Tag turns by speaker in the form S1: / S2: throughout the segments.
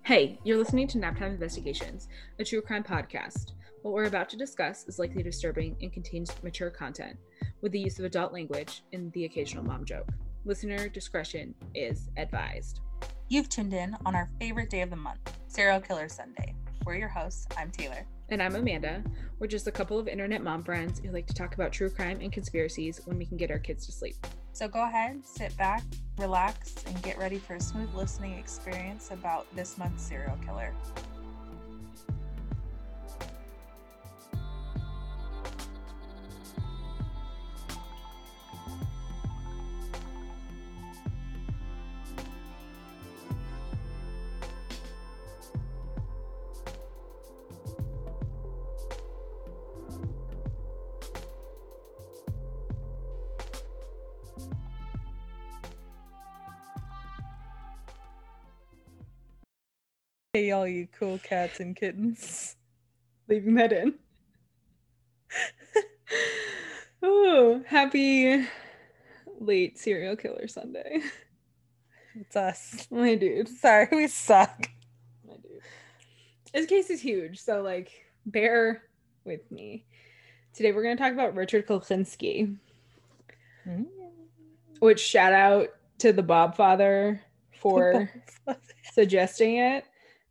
S1: Hey, you're listening to Naptime Investigations, a true crime podcast. What we're about to discuss is likely disturbing and contains mature content, with the use of adult language and the occasional mom joke. Listener discretion is advised.
S2: You've tuned in on our favorite day of the month, Serial Killer Sunday. We're your hosts. I'm Taylor.
S1: And I'm Amanda. We're just a couple of internet mom friends who like to talk about true crime and conspiracies when we can get our kids to sleep.
S2: So go ahead, sit back, relax, and get ready for a smooth listening experience about this month's serial killer. Hey, all you cool cats and kittens.
S1: Leaving that in. Oh, happy late serial killer Sunday.
S2: It's us.
S1: My dude.
S2: Sorry, we suck.
S1: My dude. This case is huge, so bear with me. Today we're going to talk about Richard Kuklinski. Which shout out to the Bob Father for suggesting it.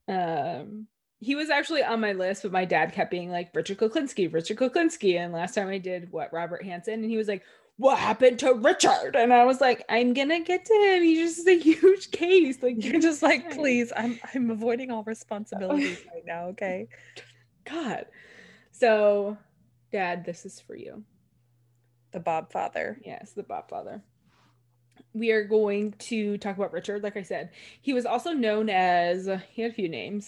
S1: He was actually on my list, but my dad kept being like, Richard Kuklinski. And last time I did Robert Hansen, and he was like, what happened to Richard? And I was like, I'm gonna get to him. He's just a huge case. Like,
S2: you're just like, please, I'm avoiding all responsibilities right now, okay?
S1: God. So, Dad, this is for you.
S2: The Bob Father.
S1: Yes, the Bob Father. We are going to talk about Richard. Like I said, he was also known as, he had a few names.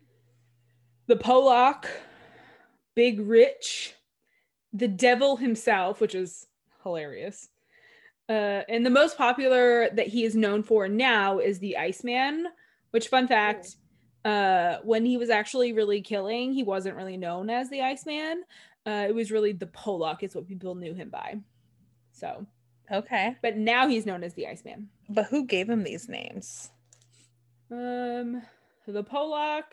S1: The Pollock, Big Rich, the Devil himself, which is hilarious. And the most popular that he is known for now is the Iceman, which, fun fact, when he was actually really killing, he wasn't really known as the Iceman. It was really the Pollock is what people knew him by. So...
S2: okay.
S1: But now he's known as the Iceman.
S2: But who gave him these names?
S1: The Pollock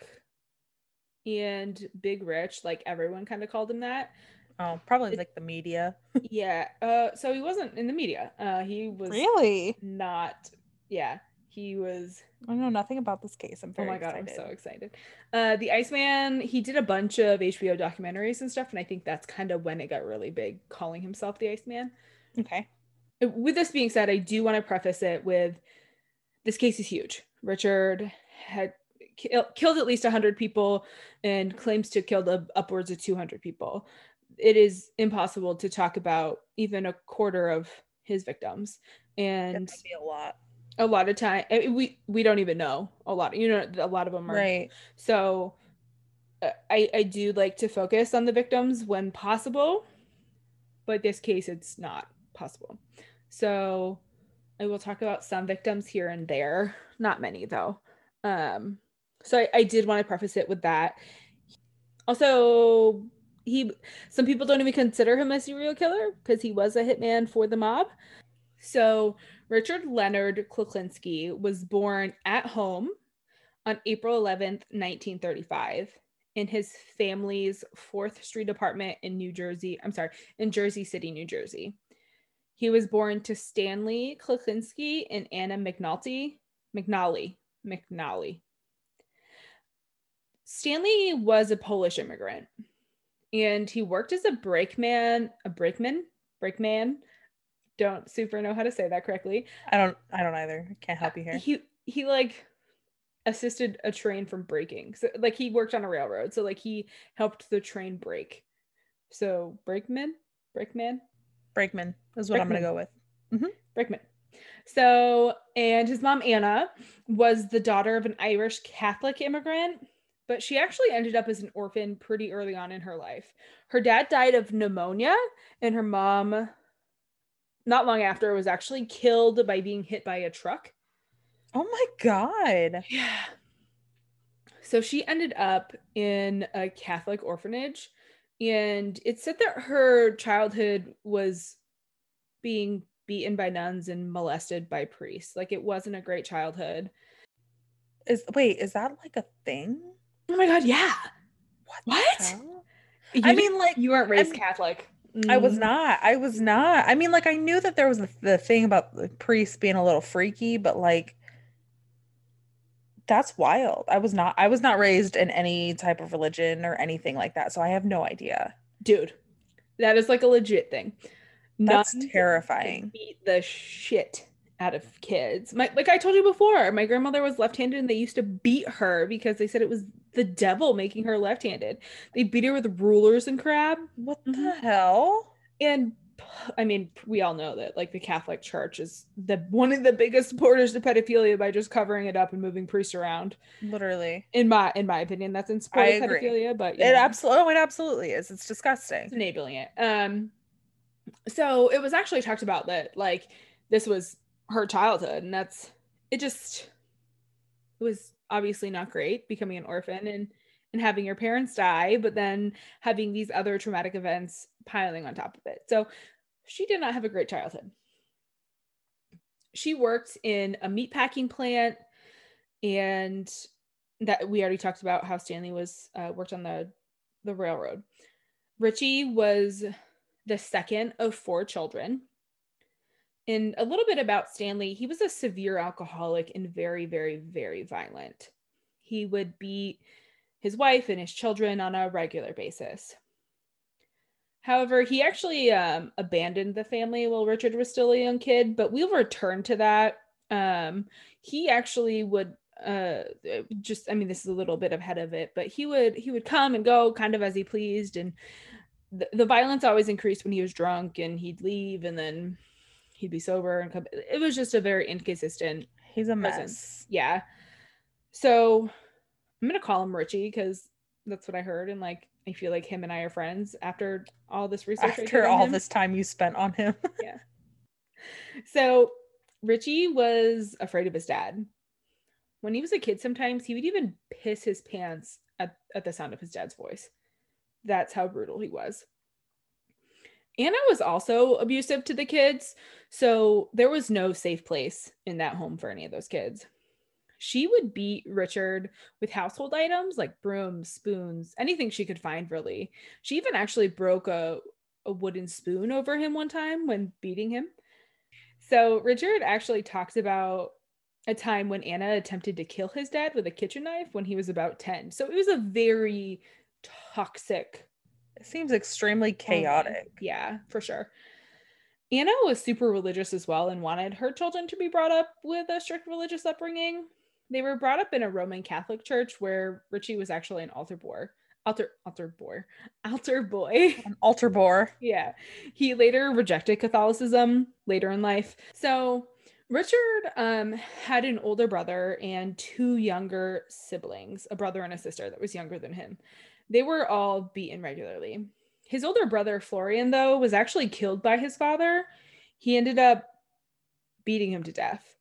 S1: and Big Rich, like everyone kind of called him that.
S2: Oh, probably like the media.
S1: Yeah. So he wasn't in the media. He was
S2: really
S1: not. Yeah. He was.
S2: I know nothing about this case. I'm very
S1: excited.
S2: I'm
S1: so excited. The Iceman, he did a bunch of HBO documentaries and stuff, and I think that's kind of when it got really big, calling himself the Iceman.
S2: Okay.
S1: With this being said, I do want to preface it with this case is huge. Richard had killed at least 100 people and claims to have killed upwards of 200 people. It is impossible to talk about even a quarter of his victims. And
S2: that might be
S1: a lot of time we don't even know a lot. A lot of them are
S2: right.
S1: So I do like to focus on the victims when possible, but this case it's not possible. So I will talk about some victims here and there, not many though. So I did want to preface it with that. Also, some people don't even consider him a serial killer because he was a hitman for the mob. So Richard Leonard Kuklinski was born at home on April 11th, 1935 in his family's 4th Street apartment in Jersey City, New Jersey. He was born to Stanley Kuklinski and Anna McNally. Stanley was a Polish immigrant, and he worked as a brakeman. Don't super know how to say that correctly.
S2: I don't either. I can't help you here.
S1: He like assisted a train from braking. So like he worked on a railroad. So like he helped the train brake. So brakeman
S2: is what I'm going to go with.
S1: Mm-hmm. Brakeman. So, and his mom, Anna, was the daughter of an Irish Catholic immigrant, but she actually ended up as an orphan pretty early on in her life. Her dad died of pneumonia, and her mom, not long after, was actually killed by being hit by a truck.
S2: Oh my God.
S1: Yeah. So she ended up in a Catholic orphanage, and it said that her childhood was being beaten by nuns and molested by priests. Like, it wasn't a great childhood.
S3: Is that like a thing?
S1: Oh my God, yeah.
S3: What the
S1: What?
S3: hell? I
S1: You
S3: mean, like,
S1: you weren't raised
S3: I'm
S1: Catholic.
S3: I was
S1: Mm,
S3: not. I was not. I mean, like, I knew that there was the thing about the priests being a little freaky, but like, that's wild. I was not raised in any type of religion or anything like that, so I have no idea.
S1: dude, that is like a legit thing.
S3: That's
S1: Nuns
S3: terrifying.
S1: beat the shit out of kids. Like I told you before, my grandmother was left-handed and they used to beat her because they said it was the devil making her left-handed. They beat her with rulers and crap.
S3: What
S1: Mhm.
S3: the hell?
S1: And I mean, we all know that like the Catholic Church is the one of the biggest supporters of pedophilia by just covering it up and moving priests around.
S3: Literally.
S1: In my opinion, that's in
S3: I
S1: support of
S3: agree.
S1: pedophilia, but
S3: It absolutely, oh, it absolutely is. It's disgusting.
S1: it's enabling it. So it was actually talked about that like this was her childhood, and that's it. Just it was obviously not great becoming an orphan and having your parents die, but then having these other traumatic events piling on top of it. So she did not have a great childhood. She worked in a meat packing plant, and that we already talked about how Stanley was worked on the railroad. Richie was the second of four children. And a little bit about Stanley, he was a severe alcoholic and very, very, very violent. He would beat his wife and his children on a regular basis. However, he actually abandoned the family while Richard was still a young kid, but we'll return to that. He actually would just, I mean, this is a little bit ahead of it, but he would come and go kind of as he pleased, and the violence always increased when he was drunk, and he'd leave and then he'd be sober and come. It was just a very inconsistent
S3: He's a
S1: presence.
S3: mess.
S1: Yeah. So I'm gonna call him Richie because that's what I heard, and like I feel like him and I are friends after all this research I did
S3: After
S1: on
S3: all
S1: him.
S3: this time you spent on him.
S1: Yeah. So Richie was afraid of his dad. When he was a kid, sometimes he would even piss his pants at the sound of his dad's voice. That's how brutal he was. Anna was also abusive to the kids, so there was no safe place in that home for any of those kids. She would beat Richard with household items like brooms, spoons, anything she could find, really. She even actually broke a wooden spoon over him one time when beating him. So Richard actually talks about a time when Anna attempted to kill his dad with a kitchen knife when he was about 10. So it was a very toxic.
S3: It seems extremely chaotic.
S1: Yeah, for sure. Anna was super religious as well and wanted her children to be brought up with a strict religious upbringing. They were brought up in a Roman Catholic church where Richie was actually an altar boy.
S3: An altar boy.
S1: Yeah. He later rejected Catholicism later in life. So Richard had an older brother and two younger siblings, a brother and a sister that was younger than him. They were all beaten regularly. His older brother, Florian, though, was actually killed by his father. He ended up beating him to death.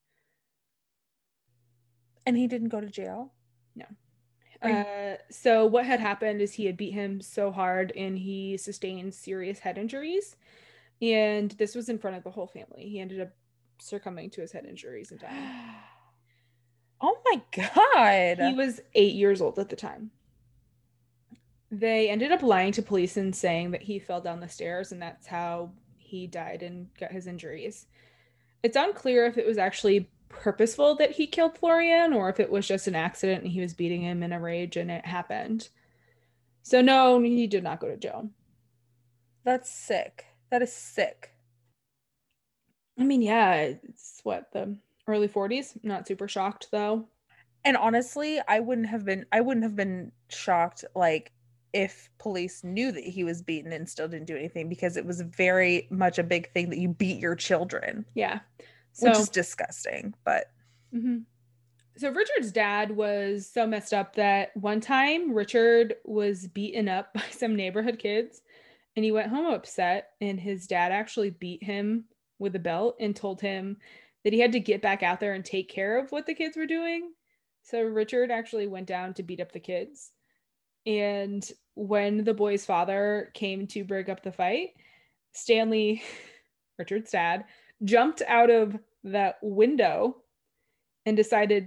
S3: And he didn't go to jail?
S1: No. So what had happened is he had beat him so hard and he sustained serious head injuries. And this was in front of the whole family. He ended up succumbing to his head injuries and dying.
S3: Oh my God.
S1: He was 8 years old at the time. They ended up lying to police and saying that he fell down the stairs and that's how he died and got his injuries. It's unclear if it was actually purposeful that he killed Florian or if it was just an accident and he was beating him in a rage and it happened. So no, he did not go to jail.
S3: That's sick. That is sick.
S1: I mean, yeah, it's what, the early 40s? Not super shocked though.
S3: And honestly, I wouldn't have been shocked like if police knew that he was beaten and still didn't do anything because it was very much a big thing that you beat your children.
S1: Yeah.
S3: Which is disgusting, but
S1: Mhm. So Richard's dad was so messed up that one time Richard was beaten up by some neighborhood kids and he went home upset, and his dad actually beat him with a belt and told him that he had to get back out there and take care of what the kids were doing. So Richard actually went down to beat up the kids. And when the boy's father came to break up the fight, Stanley, Richard's dad, jumped out of that window and decided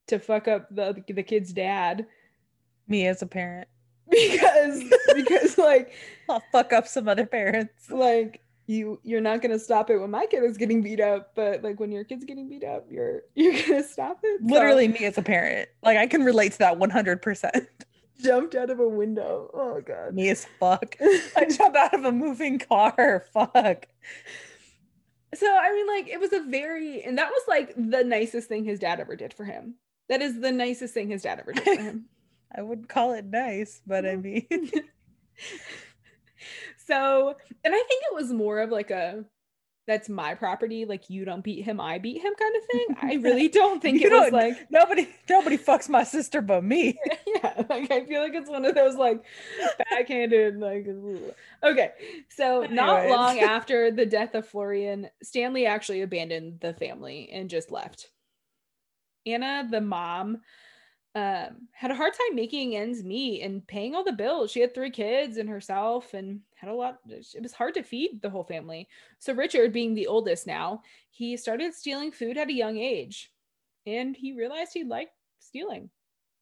S1: to fuck up the kid's dad.
S3: Me as a parent.
S1: Because like
S3: I'll fuck up some other parents.
S1: Like you're not gonna stop it when my kid is getting beat up, but like when your kid's getting beat up, you're gonna stop it.
S3: Literally me as a parent. Like I can relate to that 100%.
S1: Jumped out of a window. Oh god.
S3: Me as fuck. I jumped out of a moving car. Fuck.
S1: So I mean, like, it was and that was like the nicest thing his dad ever did for him. That is the nicest thing his dad ever did for him.
S3: I wouldn't call it nice, but I mean.
S1: So, and I think it was more of like that's my property, like you don't beat him, I beat him kind of thing. I really don't think it was like
S3: nobody fucks my sister but me.
S1: Yeah, like I feel like it's one of those like backhanded like okay. So not long after the death of Florian, Stanley actually abandoned the family and just left. Anna, the mom, had a hard time making ends meet and paying all the bills. She had 3 kids and herself and had a lot. It was hard to feed the whole family. So Richard, being the oldest now, he started stealing food at a young age, and he realized he liked stealing.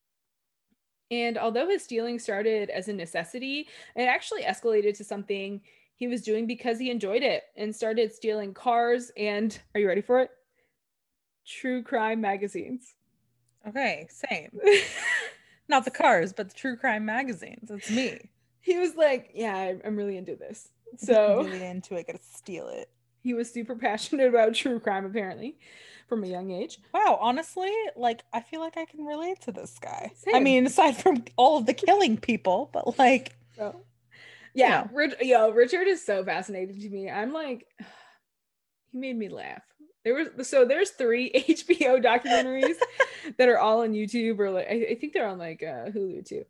S1: And although his stealing started as a necessity, it actually escalated to something he was doing because he enjoyed it and started stealing cars and, are you ready for it? True crime magazines.
S3: Okay, same. Not the cars, but the true crime magazines. It's me.
S1: He was like, yeah, I'm really into this. So
S3: really into it, gotta steal it.
S1: He was super passionate about true crime, apparently, from a young age.
S3: Wow, honestly, like, I feel like I can relate to this guy.
S1: Same.
S3: I mean, aside from all of the killing people, but like...
S1: Oh. Yeah, Richard is so fascinating to me. I'm like, he made me laugh. There's 3 HBO documentaries that are all on YouTube, or like I think they're on like Hulu too.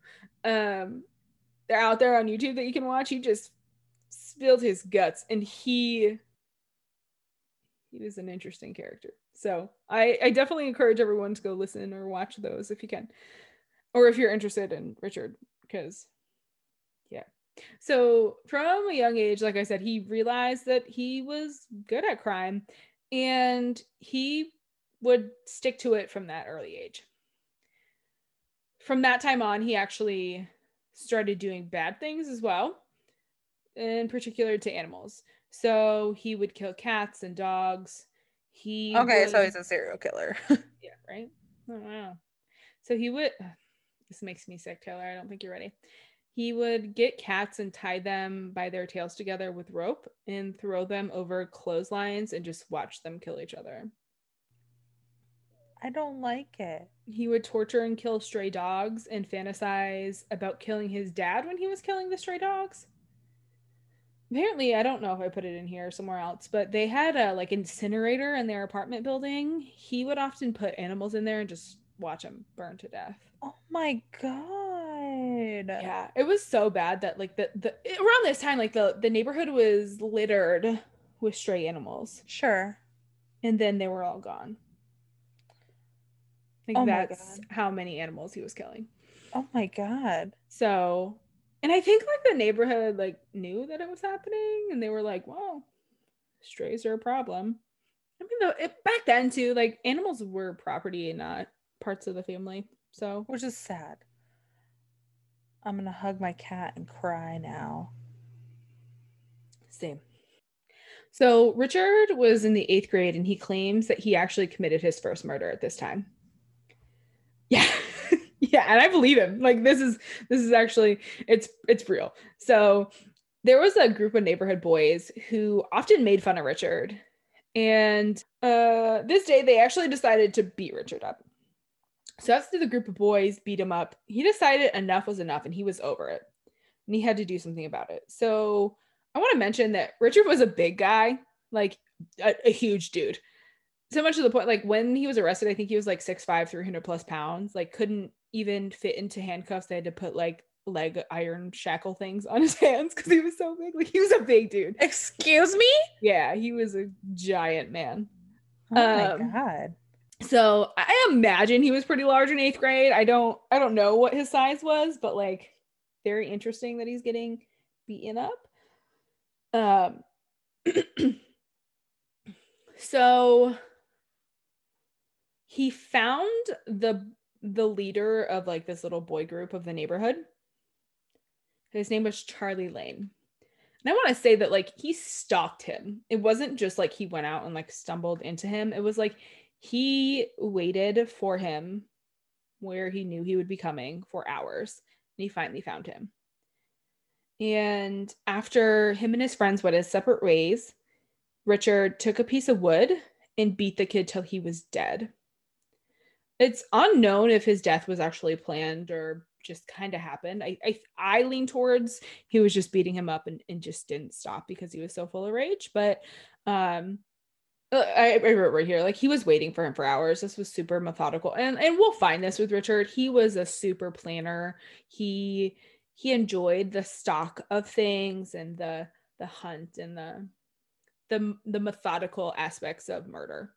S1: They're out there on YouTube that you can watch. He just spilled his guts, and he was an interesting character. So I definitely encourage everyone to go listen or watch those if you can, or if you're interested in Richard, because yeah. So from a young age, like I said, he realized that he was good at crime, and he would stick to it from that early age. From that time on, he actually started doing bad things as well, in particular to animals. So he would kill cats and dogs.
S3: So he's a serial killer.
S1: Yeah, right? I don't know. So he would... This makes me sick, Taylor. I don't think you're ready. He would get cats and tie them by their tails together with rope and throw them over clotheslines and just watch them kill each other.
S3: I don't like it.
S1: He would torture and kill stray dogs and fantasize about killing his dad when he was killing the stray dogs. Apparently, I don't know if I put it in here or somewhere else, but they had a like incinerator in their apartment building. He would often put animals in there and just watch them burn to death.
S3: Oh my god.
S1: Yeah, it was so bad that like the around this time, like the neighborhood was littered with stray animals.
S3: Sure.
S1: And then they were all gone. Like that's how many animals he was killing.
S3: Oh my god.
S1: So, and I think like the neighborhood like knew that it was happening, and they were like, "Well, strays are a problem." I mean, back then too, like animals were property and not parts of the family. So,
S3: which is sad. I'm gonna hug my cat and cry now.
S1: Same. So Richard was in the 8th grade, and he claims that he actually committed his first murder at this time. Yeah. Yeah, and I believe him. Like this is actually it's real. So there was a group of neighborhood boys who often made fun of Richard. And this day they actually decided to beat Richard up. So after the group of boys beat him up, he decided enough was enough and he was over it. And he had to do something about it. So I want to mention that Richard was a big guy, like a huge dude. So much to the point, like when he was arrested, I think he was like 6'5", 300 plus pounds, like couldn't even fit into handcuffs. They had to put like leg iron shackle things on his hands because he was so big. Like he was a big dude.
S3: Excuse me?
S1: Yeah, he was a giant man.
S3: Oh my god.
S1: So I imagine he was pretty large in 8th grade. I don't know what his size was, but like very interesting that he's getting beaten up. So he found the leader of like this little boy group of the neighborhood. His name was Charlie Lane. And I want to say that like he stalked him. It wasn't just like he went out and like stumbled into him. It was like he waited for him where he knew he would be coming for hours. And he finally found him. And after him and his friends went his separate ways, Richard took a piece of wood and beat the kid till he was dead. It's unknown if his death was actually planned or just kind of happened. I lean towards he was just beating him up and just didn't stop because he was so full of rage. But I wrote right here, like he was waiting for him for hours. This was super methodical. And we'll find this with Richard. He was a super planner. He enjoyed the stalk of things and the hunt and the methodical aspects of murder.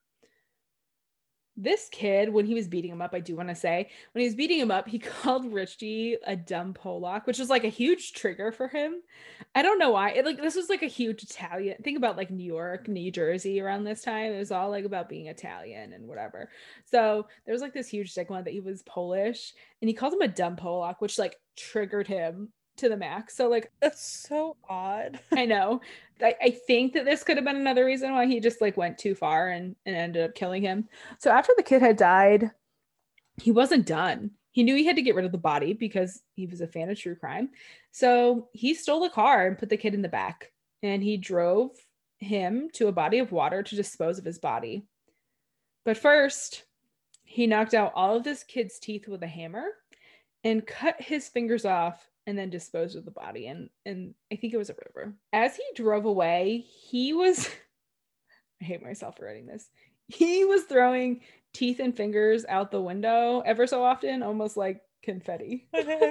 S1: This kid, when he was beating him up, I do want to say, when he was beating him up, he called Richie a dumb Pollock, which was like a huge trigger for him. I don't know why. This was like a huge Italian. Think about like New York, New Jersey around this time. It was all like about being Italian and whatever. So there was like this huge stigma that he was Polish, and he called him a dumb Pollock, which like triggered him to the max. So like
S3: That's so odd.
S1: I know. I think that this could have been another reason why he just like went too far and ended up killing him. So after the kid had died, he wasn't done. He knew he had to get rid of the body because he was a fan of true crime. So he stole a car and put the kid in the back, and he drove him to a body of water to dispose of his body. But first, he knocked out all of this kid's teeth with a hammer and cut his fingers off and then disposed of the body. And I think it was a river. As he drove away, he was, I hate myself for writing this. He was throwing teeth and fingers out the window ever so often, almost like confetti.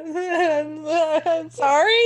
S3: I'm sorry?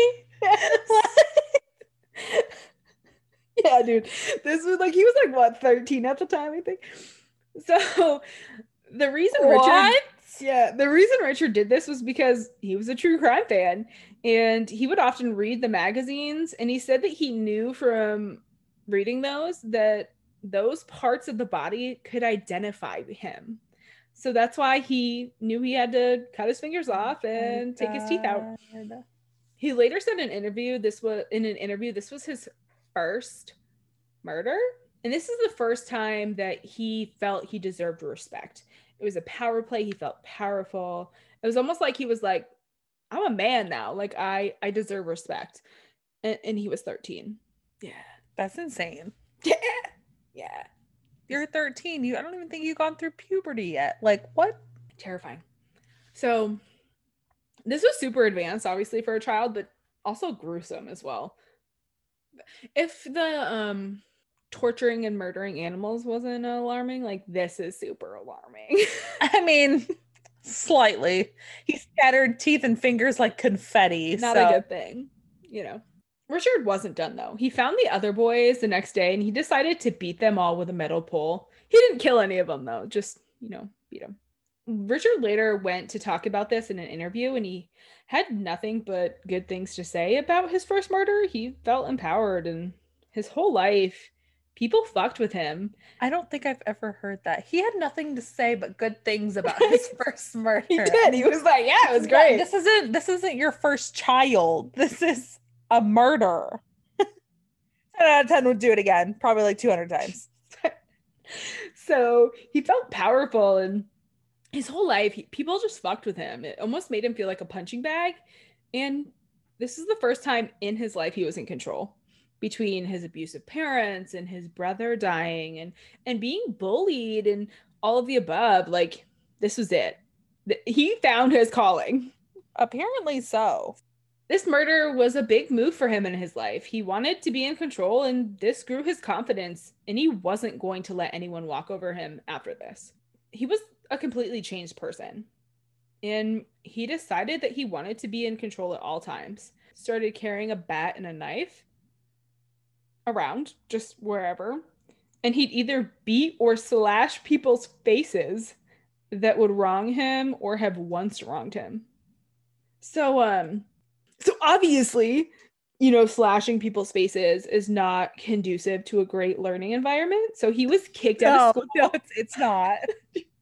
S1: Yeah, dude. This was like, he was like, what, 13 at the time, I think. So the reason the reason Richard did this was because he was a true crime fan, and he would often read the magazines, and he said that he knew from reading those that those parts of the body could identify him. So that's why he knew he had to cut his fingers off and take his teeth out. He later said in an interview this was his first murder. And this is the first time that he felt he deserved respect. It was a power play. He felt powerful. It was almost like he was like, I'm a man now. Like I deserve respect. And he was 13. Yeah.
S3: That's insane.
S1: Yeah. Yeah.
S3: You're 13. I don't even think you've gone through puberty yet. Like, what?
S1: Terrifying. So this was super advanced, obviously, for a child, but also gruesome as well. If the torturing and murdering animals wasn't alarming, like this is super alarming.
S3: I mean, slightly. He scattered teeth and fingers like confetti.
S1: Not a good thing, you know. Richard wasn't done though. He found the other boys the next day and he decided to beat them all with a metal pole. He didn't kill any of them though, just, beat them. Richard later went to talk about this in an interview, and he had nothing but good things to say about his first murder. He felt empowered, and his whole life people fucked with him.
S3: I don't think I've ever heard that. He had nothing to say but good things about his first murder.
S1: He did. He was like, yeah, it was great.
S3: This isn't your first child. This is a murder. 10 out of 10 would do it again, probably like 200 times.
S1: So he felt powerful, and his whole life people just fucked with him. It almost made him feel like a punching bag. And this is the first time in his life he was in control, between his abusive parents and his brother dying and being bullied and all of the above. Like, this was it. He found his calling.
S3: Apparently so.
S1: This murder was a big move for him in his life. He wanted to be in control, and this grew his confidence, and he wasn't going to let anyone walk over him after this. He was a completely changed person, and he decided that he wanted to be in control at all times. Started carrying a bat and a knife around, just wherever, and he'd either beat or slash people's faces that would wrong him or have once wronged him. So obviously, slashing people's faces is not conducive to a great learning environment. So he was kicked out of school.
S3: No, it's not.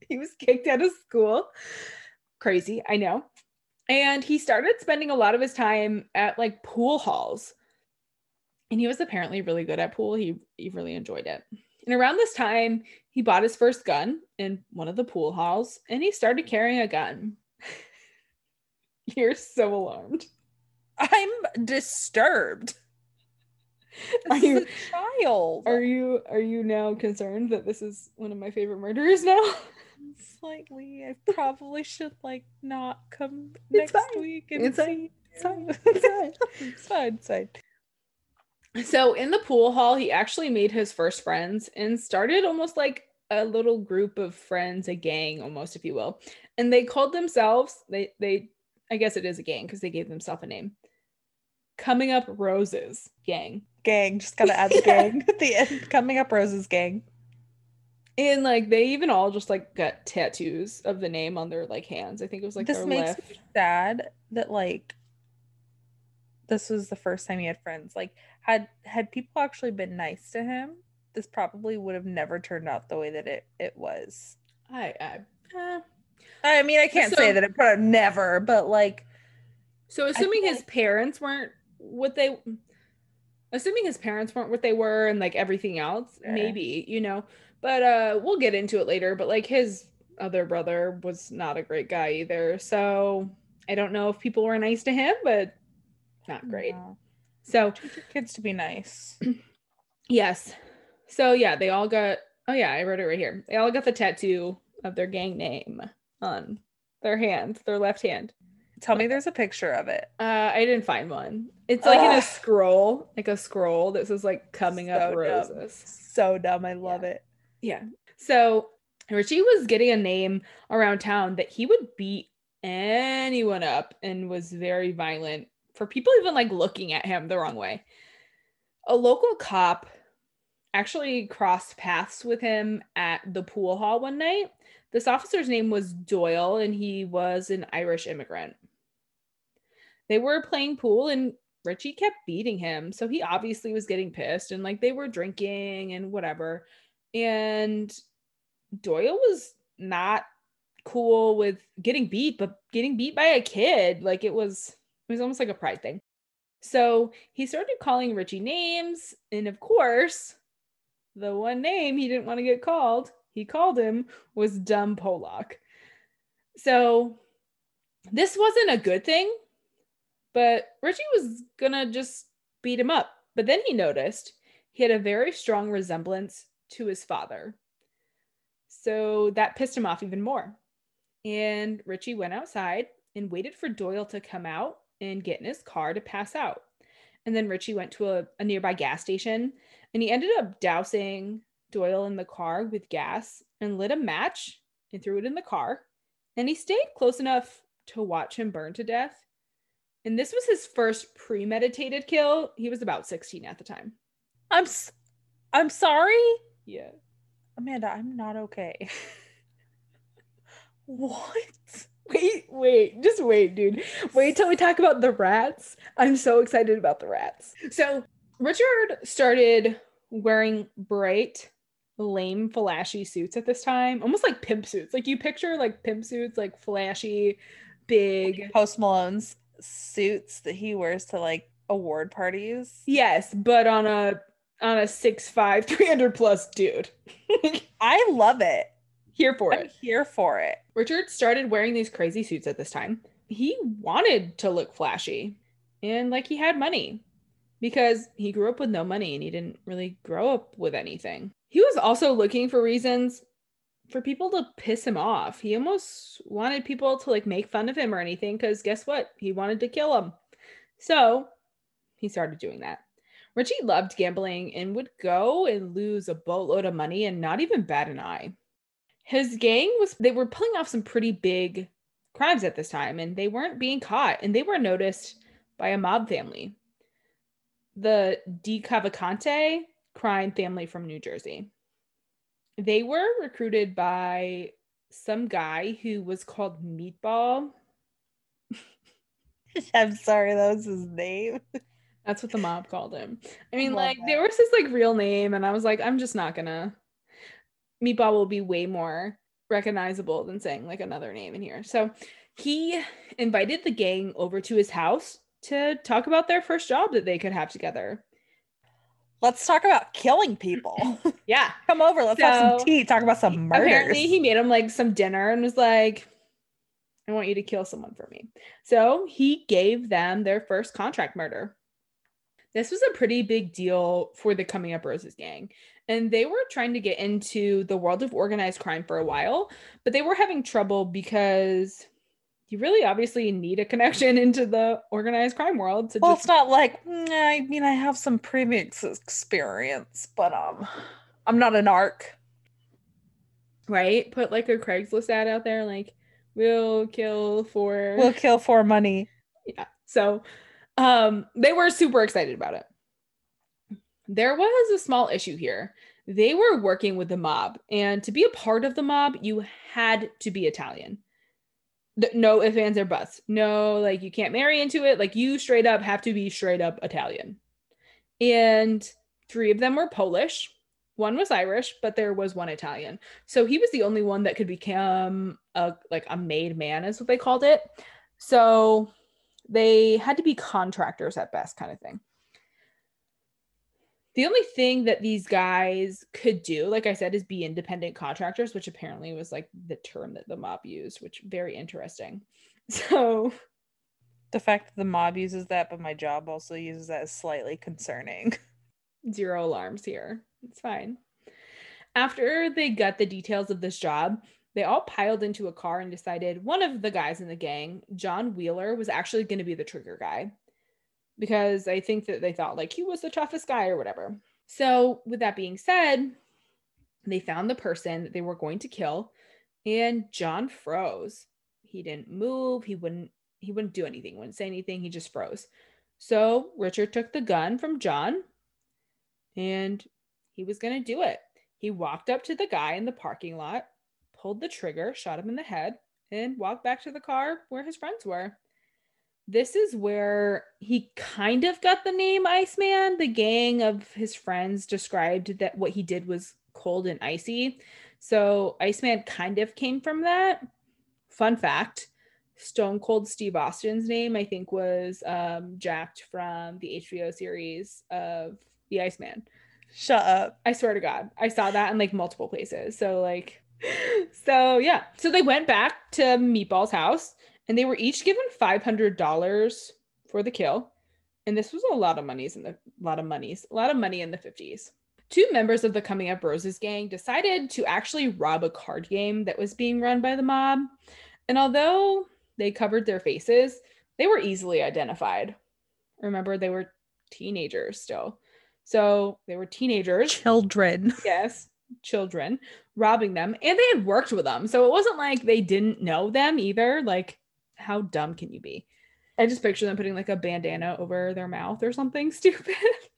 S1: He was kicked out of school. Crazy, I know. And he started spending a lot of his time at like pool halls. And he was apparently really good at pool. He really enjoyed it. And around this time, he bought his first gun in one of the pool halls and he started carrying a gun. You're so alarmed.
S3: I'm disturbed.
S1: Are
S3: This
S1: you
S3: is a child?
S1: are you now concerned that this is one of my favorite murderers now?
S3: Slightly. I probably should like not come
S1: It's
S3: next
S1: fine.
S3: week and
S1: It's fine.
S3: see.
S1: It's fine. It's fine.
S3: It's fine. It's fine.
S1: So in the pool hall, he actually made his first friends and started almost like a little group of friends, a gang almost, if you will. And they called themselves, they I guess it is a gang because they gave themselves a name. Coming Up Roses Gang.
S3: Gang. Just gotta add the gang at the end. Coming Up Roses gang.
S1: And like they even all just like got tattoos of the name on their like hands. I think it was like
S3: This
S1: their
S3: makes
S1: left.
S3: me sad that like this was the first time he had friends. Like had people actually been nice to him, this probably would have never turned out the way that it was. I mean, I can't
S1: So-
S3: say that it would have never, but like
S1: So assuming
S3: feel
S1: his parents weren't what they were and like everything else,
S3: Yeah.
S1: maybe, you know. But we'll get into it later. But like his other brother was not a great guy either. So I don't know if people were nice to him, but not great.
S3: no.
S1: So
S3: Teach your kids to be nice.
S1: yes. So yeah, they all got I wrote it right here. They all got the tattoo of their gang name on their hand, their left hand.
S3: Tell me there's a picture of it.
S1: I didn't find one. It's like in a
S3: Ugh.
S1: scroll, that says like Coming Up
S3: So dumb.
S1: Roses.
S3: So dumb. I love it.
S1: Yeah. So Richie was getting a name around town that he would beat anyone up and was very violent for people even like looking at him the wrong way. A local cop actually crossed paths with him at the pool hall one night. This officer's name was Doyle and he was an Irish immigrant. They were playing pool and Richie kept beating him. So he obviously was getting pissed and like they were drinking and whatever. And Doyle was not cool with getting beat, but getting beat by a kid, like it was almost like a pride thing. So he started calling Richie names. And of course, the one name he didn't want to get called, he called him, was Dumb Pollock. So this wasn't a good thing, but Richie was gonna just beat him up. But then he noticed he had a very strong resemblance to his father. So that pissed him off even more. And Richie went outside and waited for Doyle to come out and get in his car to pass out. And then Richie went to a nearby gas station and he ended up dousing Doyle in the car with gas and lit a match and threw it in the car. And he stayed close enough to watch him burn to death. And this was his first premeditated kill. He was about 16 at the time.
S3: I'm sorry,
S1: Yeah.
S3: Amanda. I'm not okay. What?
S1: Just wait, dude. Wait till we talk about the rats. I'm so excited about the rats. So Richard started wearing bright, lame, flashy suits at this time, almost like pimp suits. Like you picture like pimp suits, like flashy, big.
S3: Post Malone's suits that he wears to like award parties.
S1: Yes, but on a 6'5", 300+ dude.
S3: I love it.
S1: Here for
S3: I'm
S1: it.
S3: here for it.
S1: Richard started wearing these crazy suits at this time. He wanted to look flashy and like he had money because he grew up with no money and he didn't really grow up with anything. He was also looking for reasons for people to piss him off. He almost wanted people to like make fun of him or anything because guess what? He wanted to kill him. So he started doing that. Richie loved gambling and would go and lose a boatload of money and not even bat an eye. His gang they were pulling off some pretty big crimes at this time and they weren't being caught and they were noticed by a mob family. The DeCavalcante crime family from New Jersey. They were recruited by some guy who was called Meatball.
S3: I'm sorry, that was his name.
S1: That's what the mob called him. I mean,
S3: love
S1: like,
S3: that.
S1: there was his like real name, and I was like, I'm just not gonna. Meatball will be way more recognizable than saying like another name in here. So he invited the gang over to his house to talk about their first job that they could have together.
S3: Let's talk about killing people.
S1: Yeah.
S3: Come over. Let's have some
S1: So,
S3: tea. Talk about some murders.
S1: Apparently he made him like some dinner and was like, I want you to kill someone for me. So he gave them their first contract murder. This was a pretty big deal for the Coming Up Roses gang. And they were trying to get into the world of organized crime for a while, but they were having trouble because you really obviously need a connection into the organized crime world. To
S3: It's not like, I mean, I have some previous experience, but I'm not an arc.
S1: Right? Put like a Craigslist ad out there, like, we'll kill for
S3: money.
S1: Yeah. So they were super excited about it. There was a small issue here. They were working with the mob, and to be a part of the mob, you had to be Italian. No ifs, ands, or buts. No, like you can't marry into it. Like you straight up have to be straight up Italian. And 3 of them were Polish. 1 was Irish, but there was 1 Italian. So he was the only one that could become a made man, is what they called it. So they had to be contractors at best, kind of thing. The only thing that these guys could do, like I said, is be independent contractors, which apparently was like the term that the mob used, which very interesting. So
S3: the fact that the mob uses that, but my job also uses that, is slightly concerning.
S1: 0 alarms here. It's fine. After they got the details of this job, they all piled into a car and decided one of the guys in the gang, John Wheeler, was actually going to be the trigger guy. Because I think that they thought like he was the toughest guy or whatever. So with that being said, they found the person that they were going to kill, and John froze. He didn't move. He wouldn't do anything. Wouldn't say anything. He just froze. So Richard took the gun from John, and he was going to do it. He walked up to the guy in the parking lot, pulled the trigger, shot him in the head, and walked back to the car where his friends were. This is where he kind of got the name Iceman. The gang of his friends described that what he did was cold and icy. So Iceman kind of came from that. Fun fact, Stone Cold Steve Austin's name, I think, was jacked from the HBO series of The Iceman.
S3: Shut up.
S1: I swear to God. I saw that in like multiple places. So yeah. So they went back to Meatball's house. And they were each given $500 for the kill. And this was a lot of money in the 50s. 2 members of the Coming Up Roses gang decided to actually rob a card game that was being run by the mob. And although they covered their faces, they were easily identified. Remember, they were teenagers still. So they were teenagers.
S3: Children.
S1: Yes, children, robbing them. And they had worked with them. So it wasn't like they didn't know them either. Like, how dumb can you be? I just picture them putting like a bandana over their mouth or something stupid.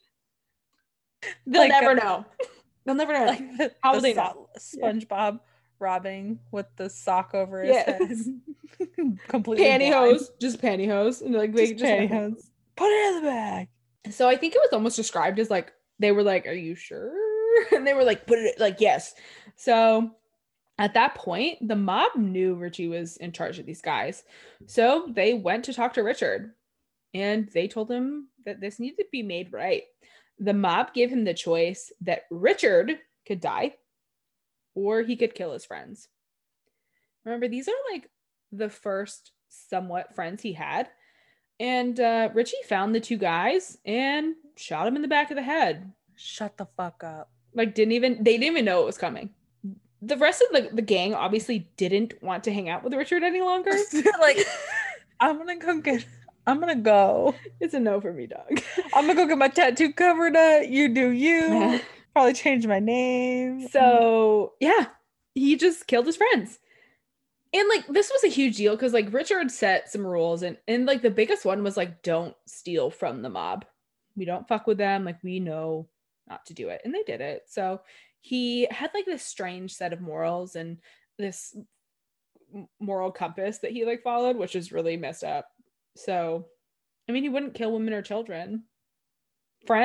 S1: They'll never know. They'll never know.
S3: Like how will they know? SpongeBob robbing with the sock over his head. Completely
S1: pantyhose.
S3: blind.
S1: Just pantyhose. And like
S3: just pantyhose. Put it in the bag.
S1: So I think it was almost described as like, they were like, are you sure? And they were like, put it like, yes. So at that point, the mob knew Richie was in charge of these guys. So they went to talk to Richard, and they told him that this needed to be made right. The mob gave him the choice that Richard could die or he could kill his friends. Remember, these are like the first somewhat friends he had. And Richie found the 2 guys and shot him in the back of the head.
S3: Shut the fuck up.
S1: Like they didn't even know it was coming. The rest of the gang obviously didn't want to hang out with Richard any longer.
S3: Like, I'm gonna go.
S1: It's a no for me, dog.
S3: I'm gonna go get my tattoo covered up. You do you. Probably change my name.
S1: So yeah, he just killed his friends. And like this was a huge deal because like Richard set some rules, and like the biggest one was like, don't steal from the mob. We don't fuck with them. Like we know not to do it, and they did it. So he had like this strange set of morals and this moral compass that he like followed, which is really messed up. So, I mean, he wouldn't kill women or children. Friends,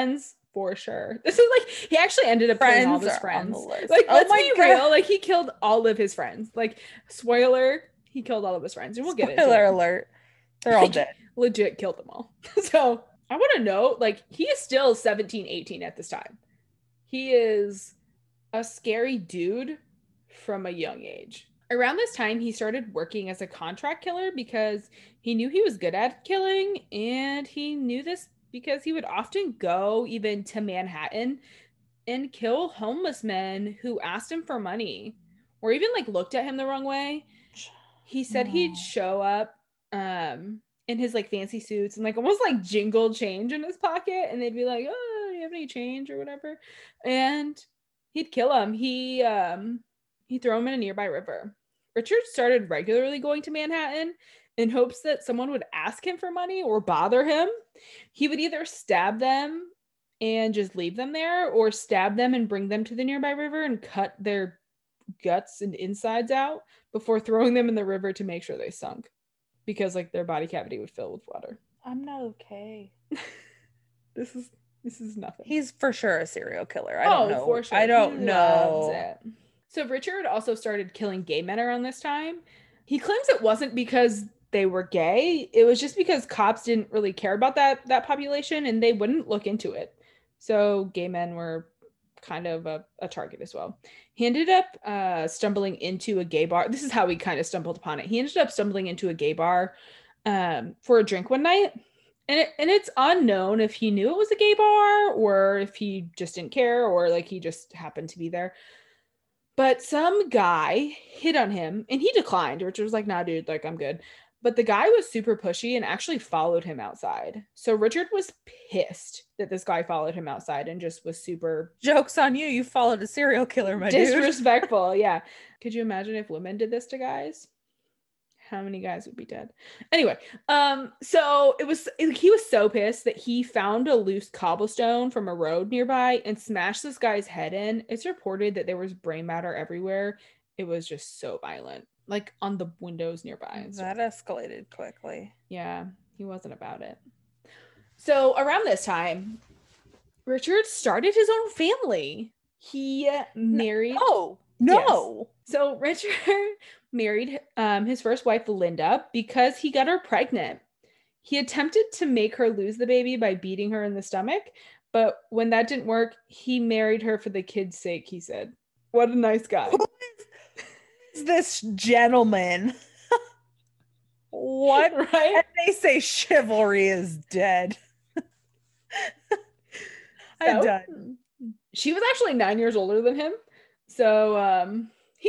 S1: for sure. This is like he actually ended up killing all of his
S3: Friends are on the
S1: friends.
S3: list.
S1: Like,
S3: Oh
S1: let's
S3: my
S1: be
S3: God.
S1: real. Like, he killed all of his friends. Like, spoiler, he killed all of his friends, and we'll get into
S3: Spoiler
S1: it.
S3: alert. They're all
S1: Like,
S3: dead.
S1: Legit killed them all. So I want to know, like, he is still 17, 18 at this time. He is a scary dude from a young age. Around this time, he started working as a contract killer because he knew he was good at killing, and he knew this because he would often go even to Manhattan and kill homeless men who asked him for money or even like looked at him the wrong way. He said he'd show up in his like fancy suits and like almost like jingle change in his pocket, and they'd be like, "Oh, do you have any change or whatever?" And he'd kill him. He'd throw him in a nearby river. Richard started regularly going to Manhattan in hopes that someone would ask him for money or bother him. He would either stab them and just leave them there, or stab them and bring them to the nearby river and cut their guts and insides out before throwing them in the river to make sure they sunk, because like their body cavity would fill with water.
S3: I'm not okay.
S1: This is nothing.
S3: He's for sure a serial killer. I don't know.
S1: For sure.
S3: I don't
S1: He
S3: know.
S1: loves it. So Richard also started killing gay men around this time. He claims it wasn't because they were gay. It was just because cops didn't really care about that population, and they wouldn't look into it. So gay men were kind of a target as well. He ended up stumbling into a gay bar. This is how he kind of stumbled upon it. He ended up stumbling into a gay bar for a drink one night. And it's unknown if he knew it was a gay bar or if he just didn't care or like he just happened to be there. But some guy hit on him and he declined. Richard was like, "Nah, dude, like I'm good." But the guy was super pushy and actually followed him outside. So Richard was pissed that this guy followed him outside and just was super
S3: Joke's on you. You followed a serial killer, my dude.
S1: disrespectful. Yeah. Could you imagine if women did this to guys? How many guys would be dead? Anyway, so he was so pissed that he found a loose cobblestone from a road nearby and smashed this guy's head in. It's reported that there was brain matter everywhere. It was just so violent, like on the windows nearby.
S3: That escalated quickly.
S1: Yeah, he wasn't about it. So around this time, Richard started his own family. He married.
S3: Oh, no.
S1: Yes. So Richard married his first wife, Linda, because he got her pregnant. He attempted to make her lose the baby by beating her in the stomach, but when that didn't work, he married her for the kid's sake, he said. What a nice guy.
S3: Who is this gentleman? What?
S1: Right?
S3: And they say chivalry is dead. I'm done.
S1: She was actually 9 years older than him. So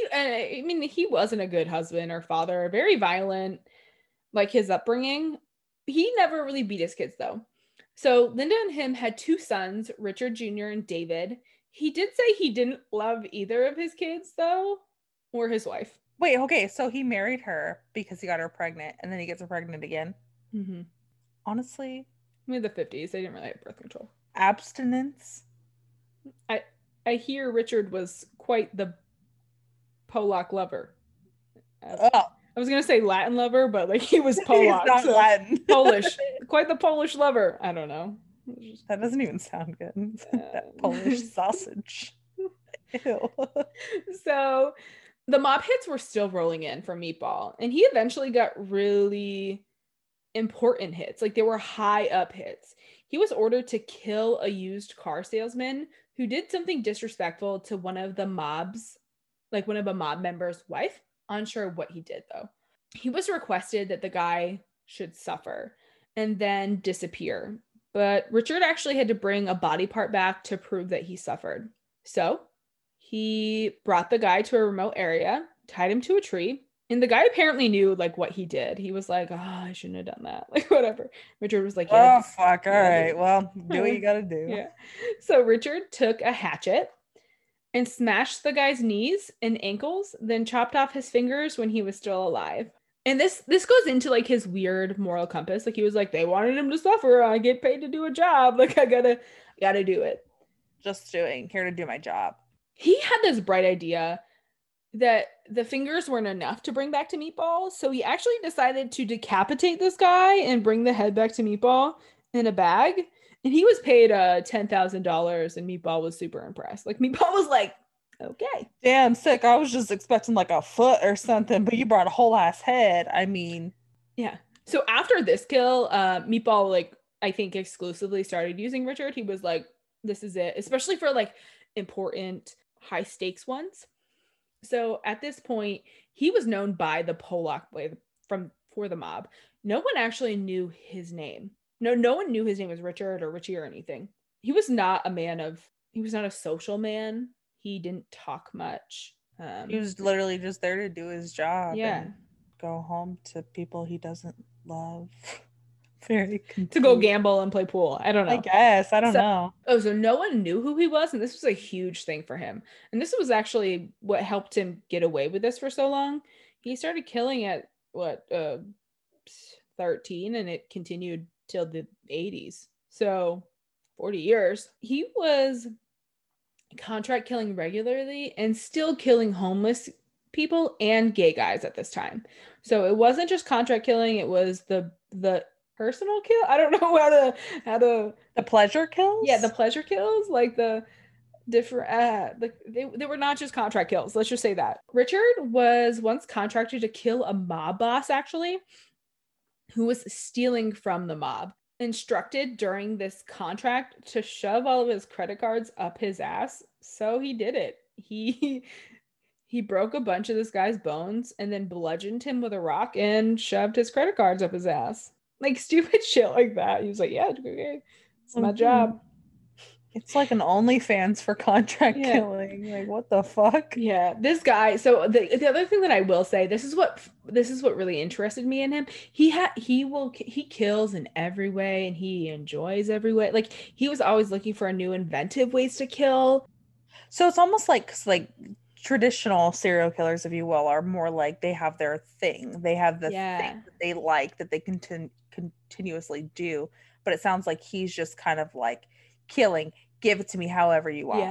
S1: he wasn't a good husband or father, very violent, like his upbringing. He never really beat his kids though. So Linda and him had two sons, Richard Jr. and David. He did say he didn't love either of his kids though, or his wife.
S3: Wait, okay, so he married her because he got her pregnant and then he gets her pregnant again.
S1: Mm-hmm.
S3: Honestly,
S1: In the 50s, they didn't really have birth control.
S3: Abstinence.
S1: I hear Richard was quite the Polak lover.
S3: Oh,
S1: I was gonna say Latin lover, but like he was Polak.
S3: he's not
S1: so
S3: Latin.
S1: Polish. Quite the Polish lover. I don't know.
S3: That doesn't even sound good. That Polish sausage. Ew.
S1: So the mob hits were still rolling in from Meatball, and he eventually got really important hits. Like they were high up hits. He was ordered to kill a used car salesman who did something disrespectful to one of the mob's, like one of a mob member's wife. Unsure what he did though. He was requested that the guy should suffer and then disappear. But Richard actually had to bring a body part back to prove that he suffered. So he brought the guy to a remote area, tied him to a tree, and the guy apparently knew like what he did. He was like, "Oh, I shouldn't have done that." Like whatever. Richard was like,
S3: "Oh fuck, all
S1: yeah,
S3: right, well, do what you gotta do."
S1: Yeah. So Richard took a hatchet and smashed the guy's knees and ankles, then chopped off his fingers when he was still alive. And this goes into like his weird moral compass. Like he was like, they wanted him to suffer. I get paid to do a job. Like I gotta do it.
S3: Just here to do my job.
S1: He had this bright idea that the fingers weren't enough to bring back to Meatball. So he actually decided to decapitate this guy and bring the head back to Meatball in a bag And he was paid $10,000, and Meatball was super impressed. Like, Meatball was like, okay.
S3: Damn sick. I was just expecting like a foot or something, but you brought a whole ass head. I mean,
S1: yeah. So after this kill, Meatball, like, I think exclusively started using Richard. He was like, this is it, especially for like important high stakes ones. So at this point, he was known by the Pollock way for the mob. No one actually knew his name. No one knew his name was Richard or Richie or anything. He was not a social man. He didn't talk much.
S3: he was literally just there to do his job.
S1: Yeah.
S3: And go home to people he doesn't love. Very confused.
S1: To go gamble and play pool. I don't know.
S3: I guess. I don't know.
S1: Oh, so no one knew who he was, and this was a huge thing for him. And this was actually what helped him get away with this for so long. He started killing at 13, and it continued till the 80s. So 40 years. He was contract killing regularly and still killing homeless people and gay guys at this time. So it wasn't just contract killing, it was the personal kill. I don't know how to
S3: the pleasure kills.
S1: Yeah, the pleasure kills, like the different they were not just contract kills. Let's just say that. Richard was once contracted to kill a mob boss, actually, who was stealing from the mob. Instructed during this contract to shove all of his credit cards up his ass. So he did it. He broke a bunch of this guy's bones and then bludgeoned him with a rock and shoved his credit cards up his ass. Like stupid shit like that. He was like, yeah, okay, it's my job.
S3: It's like an OnlyFans for contract killing. Like, what the fuck?
S1: Yeah, this guy. So the other thing that I will say, this is what really interested me in him. He kills in every way, and he enjoys every way. Like, he was always looking for new inventive ways to kill.
S3: So it's almost like traditional serial killers, if you will, are more like they have their thing. They have the thing that they like that they continuously do. But it sounds like he's just kind of like killing, give it to me however you want.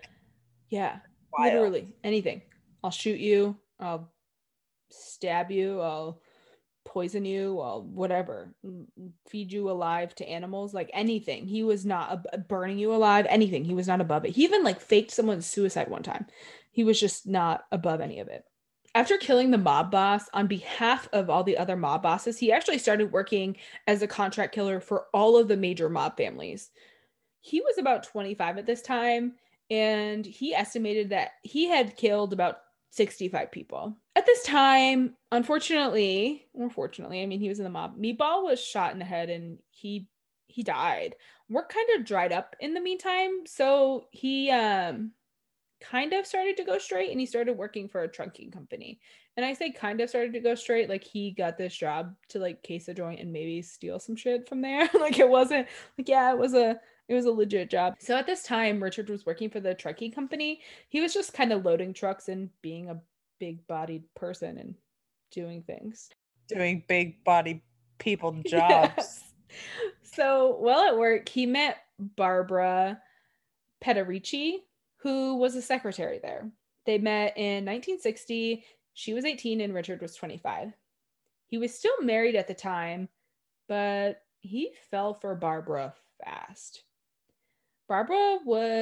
S1: Literally anything. I'll shoot you, I'll stab you, I'll poison you, I'll whatever, feed you alive to animals, like anything. He was not burning you alive, anything. He was not above it. He even like faked someone's suicide one time. He was just not above any of it. After killing the mob boss on behalf of all the other mob bosses, he actually started working as a contract killer for all of the major mob families. He was about 25 at this time, and he estimated that he had killed about 65 people. At this time, unfortunately, or fortunately, I mean, he was in the mob. Meatball was shot in the head, and he died. Work kind of dried up in the meantime, so he kind of started to go straight, and he started working for a trunking company. And I say kind of started to go straight, like he got this job to like case a joint and maybe steal some shit from there. Like it wasn't like, yeah, it was a legit job. So at this time, Richard was working for the trucking company. He was just kind of loading trucks and being a big bodied person and doing things.
S3: Doing big body people jobs.
S1: Yes. So while at work, he met Barbara Pederici, who was a secretary there. They met in 1960. She was 18 and Richard was 25. He was still married at the time, but he fell for Barbara fast. Barbara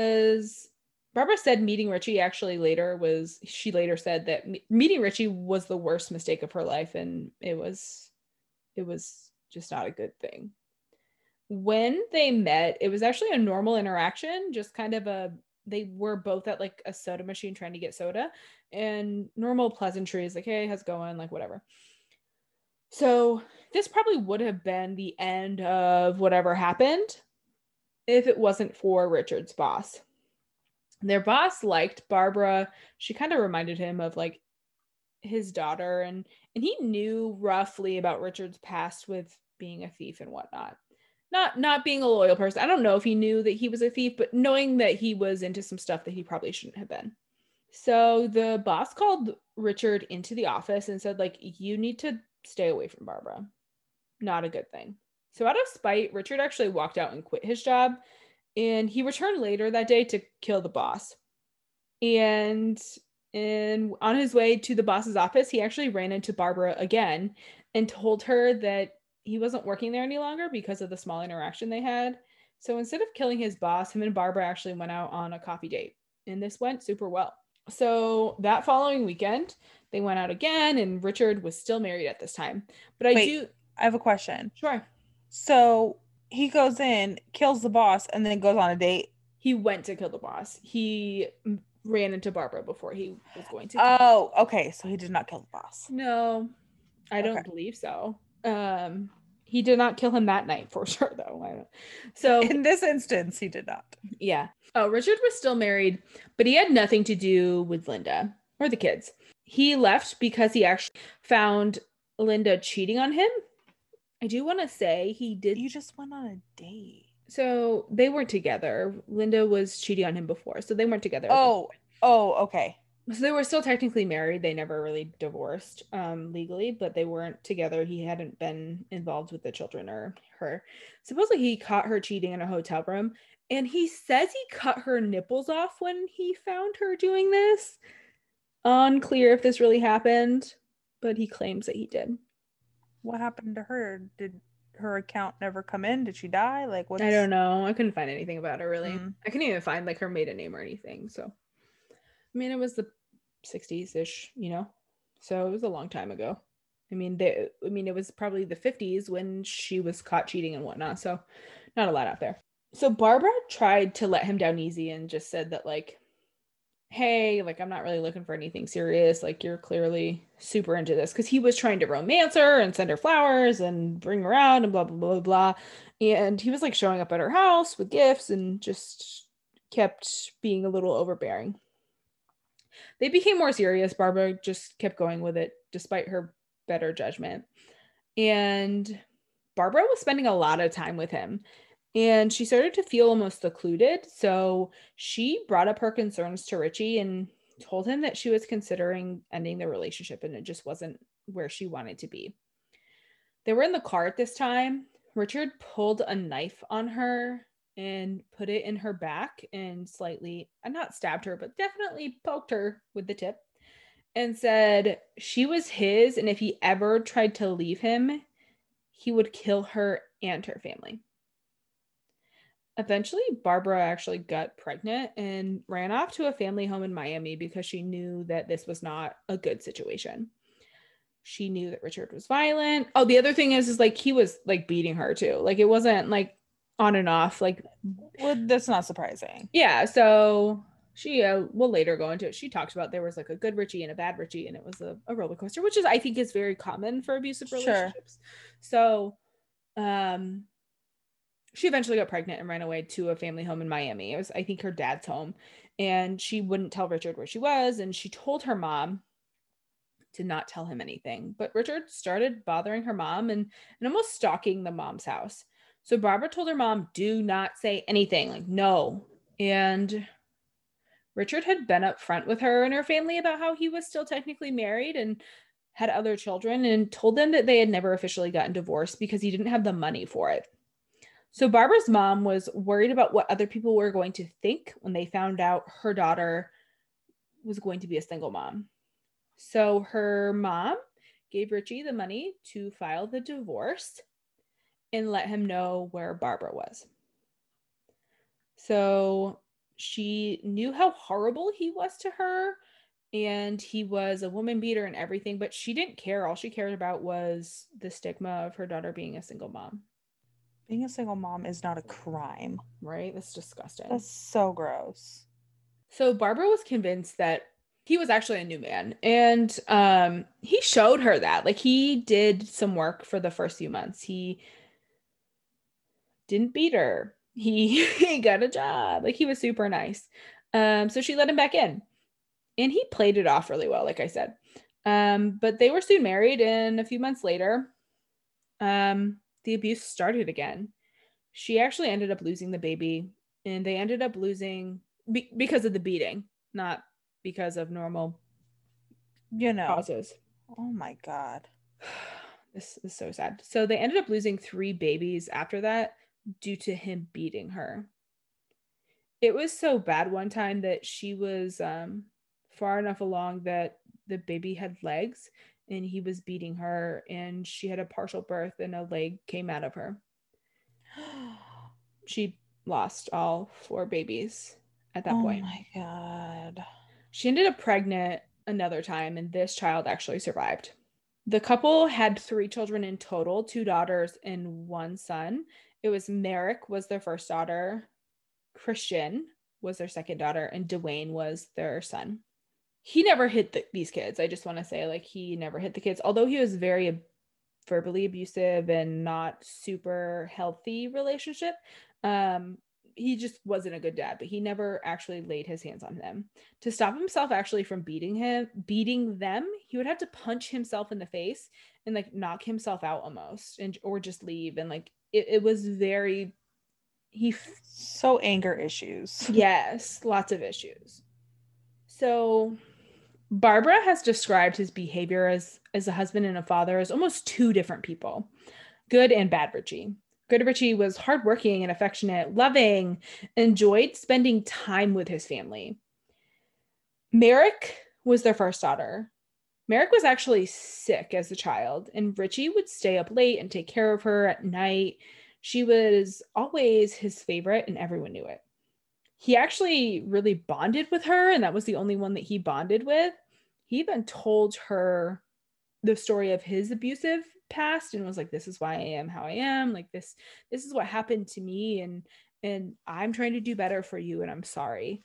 S1: said meeting Richie she later said that meeting Richie was the worst mistake of her life, and it was just not a good thing. When they met, it was actually a normal interaction, just kind of they were both at like a soda machine trying to get soda, and normal pleasantries like, hey, how's it going? Like, whatever. So this probably would have been the end of whatever happened if it wasn't for Richard's boss. Their boss liked Barbara. She kind of reminded him of like his daughter, and he knew roughly about Richard's past with being a thief and whatnot. Not being a loyal person. I don't know if he knew that he was a thief, but knowing that he was into some stuff that he probably shouldn't have been. So the boss called Richard into the office and said, like, you need to stay away from Barbara. Not a good thing. So out of spite, Richard actually walked out and quit his job, and he returned later that day to kill the boss. And on his way to the boss's office, he actually ran into Barbara again and told her that he wasn't working there any longer because of the small interaction they had. So instead of killing his boss, him and Barbara actually went out on a coffee date, and this went super well. So that following weekend, they went out again, and Richard was still married at this time. But
S3: I have a question.
S1: Sure.
S3: So he goes in, kills the boss, and then goes on a date.
S1: He went to kill the boss. He ran into Barbara before he was going to.
S3: Oh, okay. So he did not kill the boss.
S1: No, I don't believe so. He did not kill him that night for sure, though. So
S3: in this instance, he did not.
S1: Yeah. Oh, Richard was still married, but he had nothing to do with Linda or the kids. He left because he actually found Linda cheating on him. I do want to say he did.
S3: You just went on a date.
S1: So they weren't together. Linda was cheating on him before, so they weren't together.
S3: Oh, okay.
S1: So they were still technically married. They never really divorced legally, but they weren't together. He hadn't been involved with the children or her. Supposedly he caught her cheating in a hotel room, and he says he cut her nipples off when he found her doing this. Unclear if this really happened, but he claims that he did.
S3: What happened to her? Did her account never come in? Did she die? Like, what?
S1: I don't know. I couldn't find anything about her really. I couldn't even find like her maiden name or anything. So, I mean, it was the 60s-ish, you know, so it was a long time ago. I mean, it was probably the 50s when she was caught cheating and whatnot, so not a lot out there. So Barbara tried to let him down easy and just said that, like, hey, like, I'm not really looking for anything serious, like, you're clearly super into this, because he was trying to romance her and send her flowers and bring her around and blah blah blah blah, and he was like showing up at her house with gifts and just kept being a little overbearing. They became more serious. Barbara just kept going with it despite her better judgment. And Barbara was spending a lot of time with him, and she started to feel almost secluded. So she brought up her concerns to Richie and told him that she was considering ending the relationship and it just wasn't where she wanted to be. They were in the car at this time. Richard pulled a knife on her and put it in her back and slightly, not stabbed her, but definitely poked her with the tip and said she was his, and if he ever tried to leave him, he would kill her and her family. Eventually, Barbara actually got pregnant and ran off to a family home in Miami because she knew that this was not a good situation. She knew that Richard was violent. Oh, the other thing is like he was like beating her too. Like it wasn't like on and off. Like,
S3: well, that's not surprising.
S1: Yeah. So she will later go into it. She talks about there was like a good Richie and a bad Richie, and it was a roller coaster, which is I think is very common for abusive relationships. Sure. So, she eventually got pregnant and ran away to a family home in Miami. It was, I think, her dad's home, and she wouldn't tell Richard where she was, and she told her mom to not tell him anything. But Richard started bothering her mom and almost stalking the mom's house. So Barbara told her mom, do not say anything, like no. And Richard had been upfront with her and her family about how he was still technically married and had other children, and told them that they had never officially gotten divorced because he didn't have the money for it. So Barbara's mom was worried about what other people were going to think when they found out her daughter was going to be a single mom. So her mom gave Richie the money to file the divorce and let him know where Barbara was. So she knew how horrible he was to her, and he was a woman beater and everything, but she didn't care. All she cared about was the stigma of her daughter being a single mom.
S3: Being a single mom is not a crime.
S1: Right? That's disgusting.
S3: That's so gross.
S1: So Barbara was convinced that he was actually a new man, and he showed her that. Like, he did some work for the first few months. He didn't beat her. He got a job. Like, he was super nice. So she let him back in, and he played it off really well, like I said. But they were soon married, and a few months later, the abuse started again. She actually ended up losing the baby, and they ended up losing because of the beating, not because of normal, causes.
S3: Oh my God.
S1: This is so sad. So they ended up losing 3 babies after that due to him beating her. It was so bad one time that she was far enough along that the baby had legs, and he was beating her, and she had a partial birth and a leg came out of her. She lost all 4 babies at that
S3: Oh
S1: point.
S3: my God.
S1: She ended up pregnant another time, and this child actually survived. The couple had 3 children in total, 2 daughters and 1 son. It was Merrick was their first daughter, Christian was their second daughter, and Dwayne was their son. He never hit these kids. I just want to say, like, he never hit the kids, although he was very verbally abusive and not super healthy relationship. He just wasn't a good dad, but he never actually laid his hands on them. To stop himself actually from beating them, he would have to punch himself in the face and like knock himself out almost, and or just leave. And like it was very
S3: so anger issues.
S1: Yes, lots of issues. So Barbara has described his behavior as a husband and a father as almost 2 different people, good and bad Richie. Good Richie was hardworking and affectionate, loving, enjoyed spending time with his family. Merrick was their first daughter. Merrick was actually sick as a child, and Richie would stay up late and take care of her at night. She was always his favorite, and everyone knew it. He actually really bonded with her, and that was the only one that he bonded with. He even told her the story of his abusive past and was like, this is why I am how I am. Like this is what happened to me, and I'm trying to do better for you, and I'm sorry.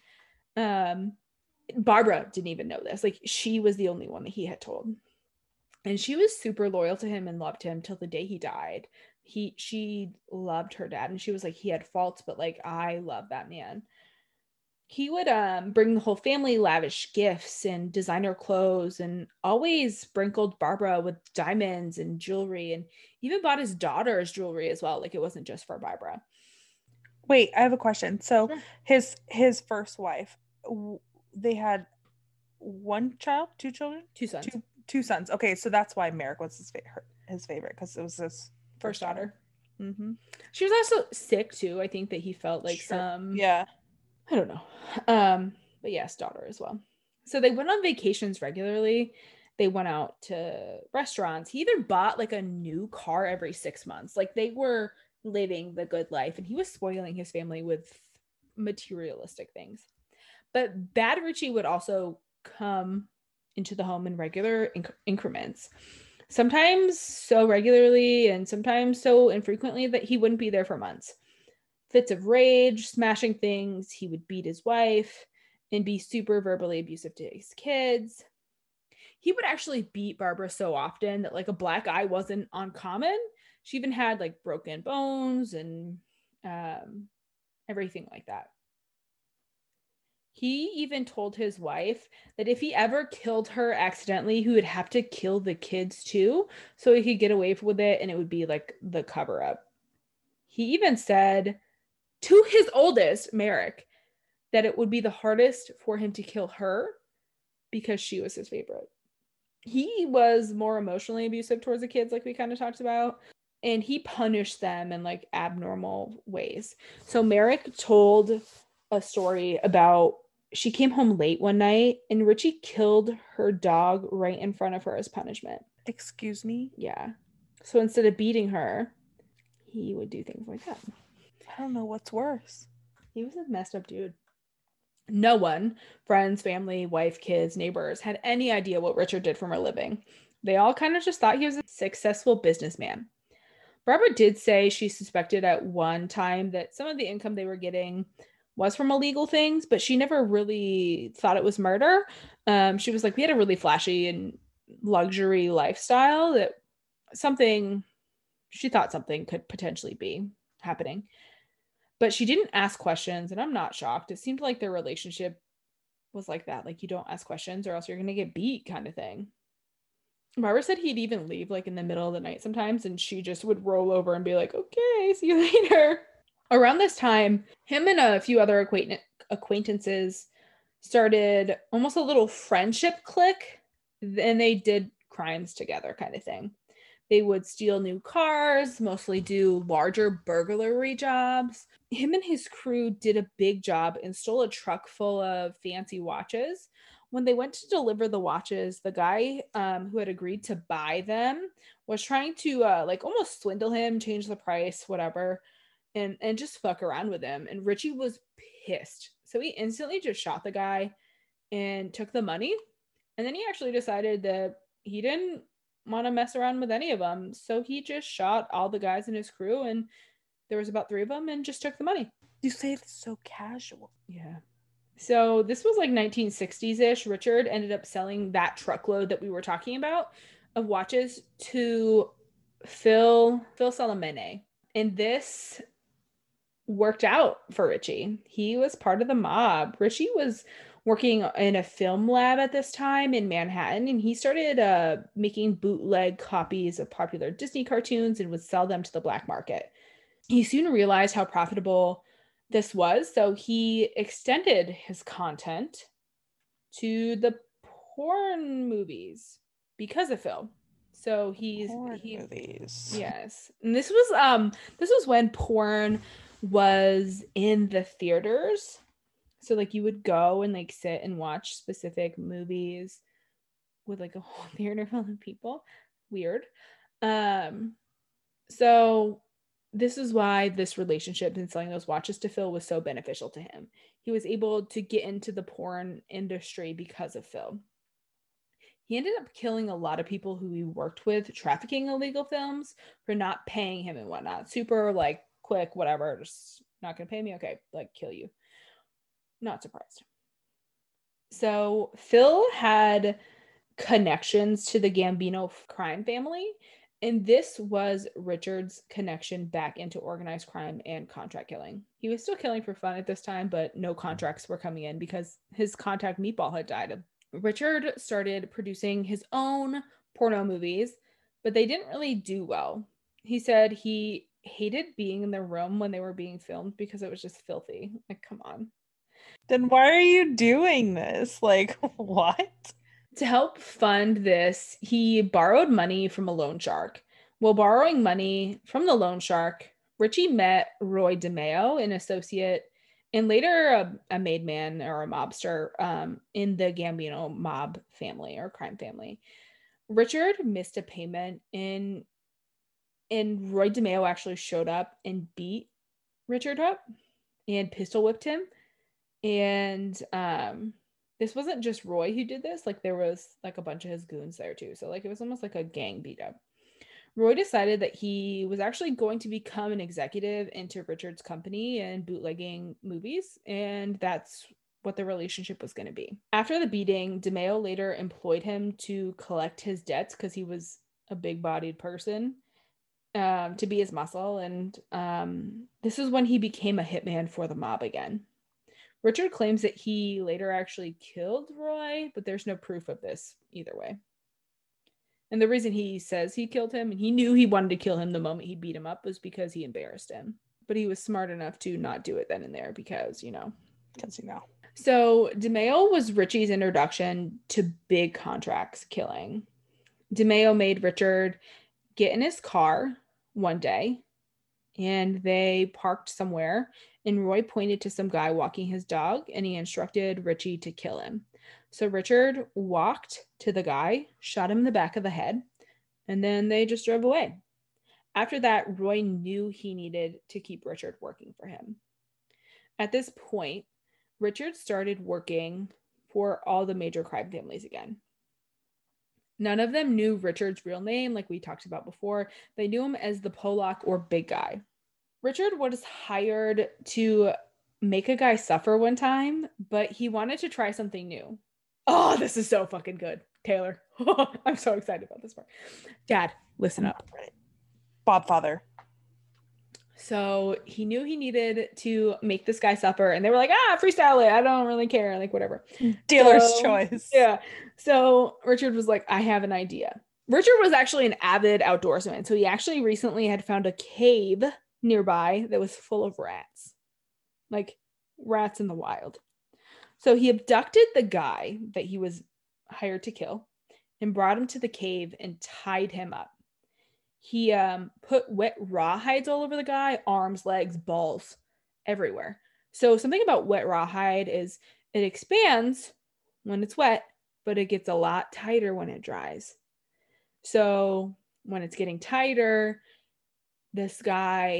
S1: Barbara didn't even know this. Like, she was the only one that he had told. And she was super loyal to him and loved him till the day he died. She loved her dad, and she was like, he had faults, but like, I love that man. He would bring the whole family lavish gifts and designer clothes, and always sprinkled Barbara with diamonds and jewelry, and even bought his daughter's jewelry as well. Like, it wasn't just for Barbara.
S3: Wait, I have a question. So
S1: Sure.
S3: his first wife, they had 1 child, 2 children?
S1: 2 sons.
S3: Two sons. Okay, so that's why Merrick was his favorite, because it was his
S1: first daughter.
S3: Mm-hmm.
S1: She was also sick too. I think that he felt like
S3: yeah.
S1: I don't know. But yes, daughter as well. So they went on vacations regularly. They went out to restaurants. He even bought like a new car every 6 months. Like, they were living the good life, and he was spoiling his family with materialistic things. But bad Richie would also come into the home in regular increments. Sometimes so regularly and sometimes so infrequently that he wouldn't be there for months. Fits of rage, smashing things. He would beat his wife and be super verbally abusive to his kids. He would actually beat Barbara so often that like a black eye wasn't uncommon. She even had like broken bones and everything like that. He even told his wife that if he ever killed her accidentally, he would have to kill the kids too, so he could get away with it, and it would be like the cover up. He even said to his oldest, Merrick, that it would be the hardest for him to kill her because she was his favorite. He was more emotionally abusive towards the kids, like we kind of talked about, and he punished them in like abnormal ways. So Merrick told a story about she came home late one night and Richie killed her dog right in front of her as punishment.
S3: Excuse me?
S1: Yeah. So instead of beating her, he would do things like that.
S3: I don't know what's worse.
S1: He was a messed up dude. No one, friends, family, wife, kids, neighbors, had any idea what Richard did for a living. They all kind of just thought he was a successful businessman. Barbara did say she suspected at one time that some of the income they were getting was from illegal things, but she never really thought it was murder. She was like, we had a really flashy and luxury lifestyle that she thought something could potentially be happening. But she didn't ask questions, and I'm not shocked. It seemed like their relationship was like that. Like, you don't ask questions or else you're going to get beat kind of thing. Barbara said he'd even leave like in the middle of the night sometimes, and she just would roll over and be like, okay, see you later. Around this time, him and a few other acquaintances started almost a little friendship clique, and they did crimes together kind of thing. They would steal new cars, mostly do larger burglary jobs. Him and his crew did a big job and stole a truck full of fancy watches. When they went to deliver the watches, the guy who had agreed to buy them was trying to like almost swindle him, change the price, whatever. and just fuck around with him. And Richie was pissed. So he instantly just shot the guy and took the money. And then he actually decided that he didn't want to mess around with any of them. So he just shot all the guys in his crew, and there was about 3 of them, and just took the money.
S3: You say it's so casual.
S1: Yeah. So this was like 1960s-ish. Richard ended up selling that truckload that we were talking about of watches to Phil Salamene. And this worked out for Richie. He was part of the mob. Richie was working in a film lab at this time in Manhattan, and he started making bootleg copies of popular Disney cartoons and would sell them to the black market. He soon realized how profitable this was, so he extended his content to the porn movies because of Phil. So
S3: movies.
S1: Yes. And this was when porn was in the theaters. So like you would go and like sit and watch specific movies with like a whole theater full of people. Weird. So this is why this relationship and selling those watches to Phil was so beneficial to him. He was able to get into the porn industry because of Phil. He ended up killing a lot of people who he worked with trafficking illegal films for not paying him and whatnot. Super like quick, whatever, just not gonna pay me, okay, like kill you. Not surprised. So Phil had connections to the Gambino crime family, and this was Richard's connection back into organized crime and contract killing. He was still killing for fun at this time, but no contracts were coming in because his contact Meatball had died. Richard started producing his own porno movies, but they didn't really do well. He said he hated being in the room when they were being filmed because it was just filthy. Like, come on.
S3: Then why are you doing this? Like, what?
S1: To help fund this, he borrowed money from a loan shark. While borrowing money from the loan shark, Richie met Roy DeMeo, an associate and later a made man or a mobster in the Gambino mob family or crime family. Richard missed a payment, and Roy DeMeo actually showed up and beat Richard up and pistol whipped him. And this wasn't just Roy who did this. Like there was like a bunch of his goons there too. So like it was almost like a gang beat up. Roy decided that he was actually going to become an executive into Richard's company and bootlegging movies, and that's what the relationship was going to be. After the beating, DeMeo later employed him to collect his debts because he was a big-bodied person, to be his muscle, and this is when he became a hitman for the mob again. Richard claims that he later actually killed Roy, but there's no proof of this either way. And the reason he says he killed him, and he knew he wanted to kill him the moment he beat him up, was because he embarrassed him. But he was smart enough to not do it then and there because,
S3: Because
S1: So DeMeo was Richie's introduction to big contracts killing. DeMeo made Richard get in his car one day, and they parked somewhere, and Roy pointed to some guy walking his dog, and he instructed Richie to kill him. So Richard walked to the guy, shot him in the back of the head, and then they just drove away. After that, Roy knew he needed to keep Richard working for him. At this point, Richard started working for all the major crime families again. None of them knew Richard's real name, like we talked about before. They knew him as the Pollock or Big Guy. Richard was hired to make a guy suffer one time, but he wanted to try something new. Oh, this is so fucking good. Taylor. I'm so excited about this part. Dad, listen up.
S3: Bob Father.
S1: So he knew he needed to make this guy suffer, and they were like, freestyle it. I don't really care. Like, whatever.
S3: Dealer's choice.
S1: Yeah. So Richard was like, I have an idea. Richard was actually an avid outdoorsman. So he actually recently had found a cave nearby that was full of rats. Like rats in the wild. So he abducted the guy that he was hired to kill and brought him to the cave and tied him up. He put wet rawhides all over the guy, arms, legs, balls, everywhere. So something about wet rawhide is it expands when it's wet, but it gets a lot tighter when it dries. So when it's getting tighter, this guy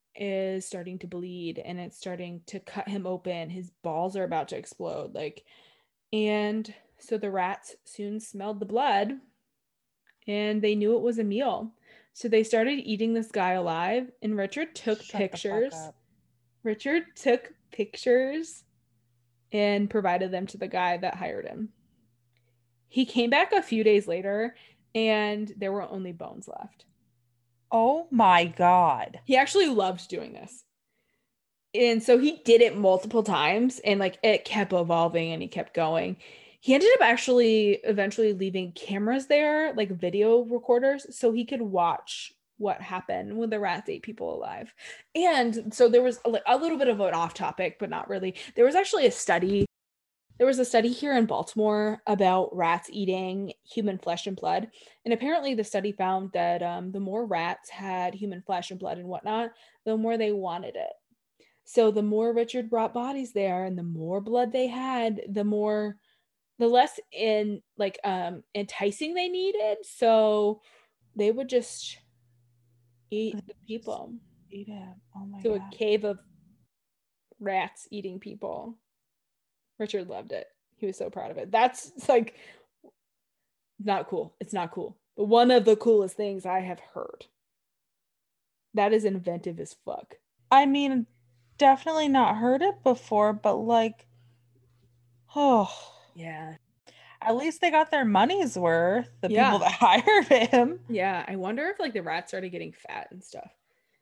S1: is starting to bleed and it's starting to cut him open. His balls are about to explode. Like, and so the rats soon smelled the blood and they knew it was a meal. So they started eating this guy alive, and Richard took
S3: Shut the fuck
S1: pictures.
S3: up.
S1: Richard took pictures and provided them to the guy that hired him. He came back a few days later and there were only bones left.
S3: Oh my God.
S1: He actually loved doing this. And so he did it multiple times and like it kept evolving and he kept going. He ended up actually eventually leaving cameras there, like video recorders, so he could watch what happened when the rats ate people alive. And so there was a little bit of an off topic, but not really. There was actually a study. There was a study here in Baltimore about rats eating human flesh and blood. And apparently the study found that the more rats had human flesh and blood and whatnot, the more they wanted it. So the more Richard brought bodies there and the more blood they had, the less enticing they needed. So they would just eat the people.
S3: Eat it. Oh my
S1: So
S3: God.
S1: a cave of rats eating people. Richard loved it. He was so proud of it. That's like not cool. It's not cool. But one of the coolest things I have heard. That is inventive as fuck.
S3: I mean, definitely not heard it before, but like, oh,
S1: Yeah.
S3: at least they got their money's worth, the
S1: Yeah.
S3: people that hired him.
S1: Yeah. I wonder if like the rats started getting fat and stuff.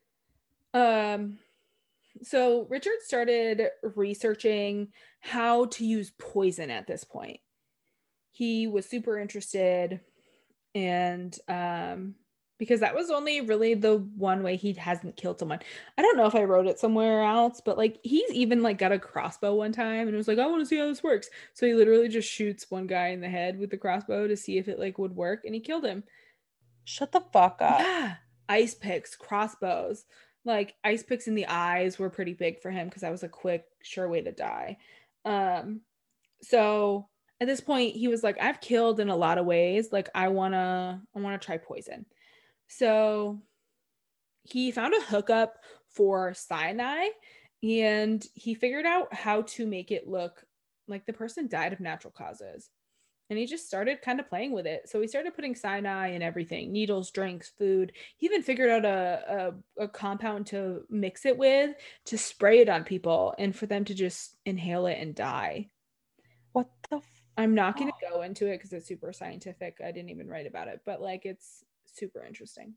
S1: So Richard started researching how to use poison at this point. He was super interested and because that was only really the one way he hasn't killed someone. I don't know if I wrote it somewhere else, but like he's even like got a crossbow one time and was like, I want to see how this works. So he literally just shoots one guy in the head with the crossbow to see if it like would work, and he killed him.
S3: Shut the fuck up.
S1: Yeah. Ice picks, crossbows. Like ice picks in the eyes were pretty big for him because that was a quick, sure way to die. So at this point he was like, I've killed in a lot of ways. Like I wanna try poison. So he found a hookup for cyanide and he figured out how to make it look like the person died of natural causes. And he just started kind of playing with it. So he started putting cyanide in everything, needles, drinks, food. He even figured out a compound to mix it with to spray it on people and for them to just inhale it and die.
S3: What the
S1: I'm not going to go into it because it's super scientific. I didn't even write about it, but like it's super interesting.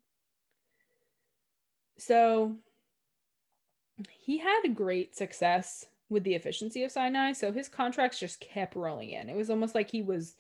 S1: So he had great success with the efficiency of cyanide, so his contracts just kept rolling in. It was almost like he was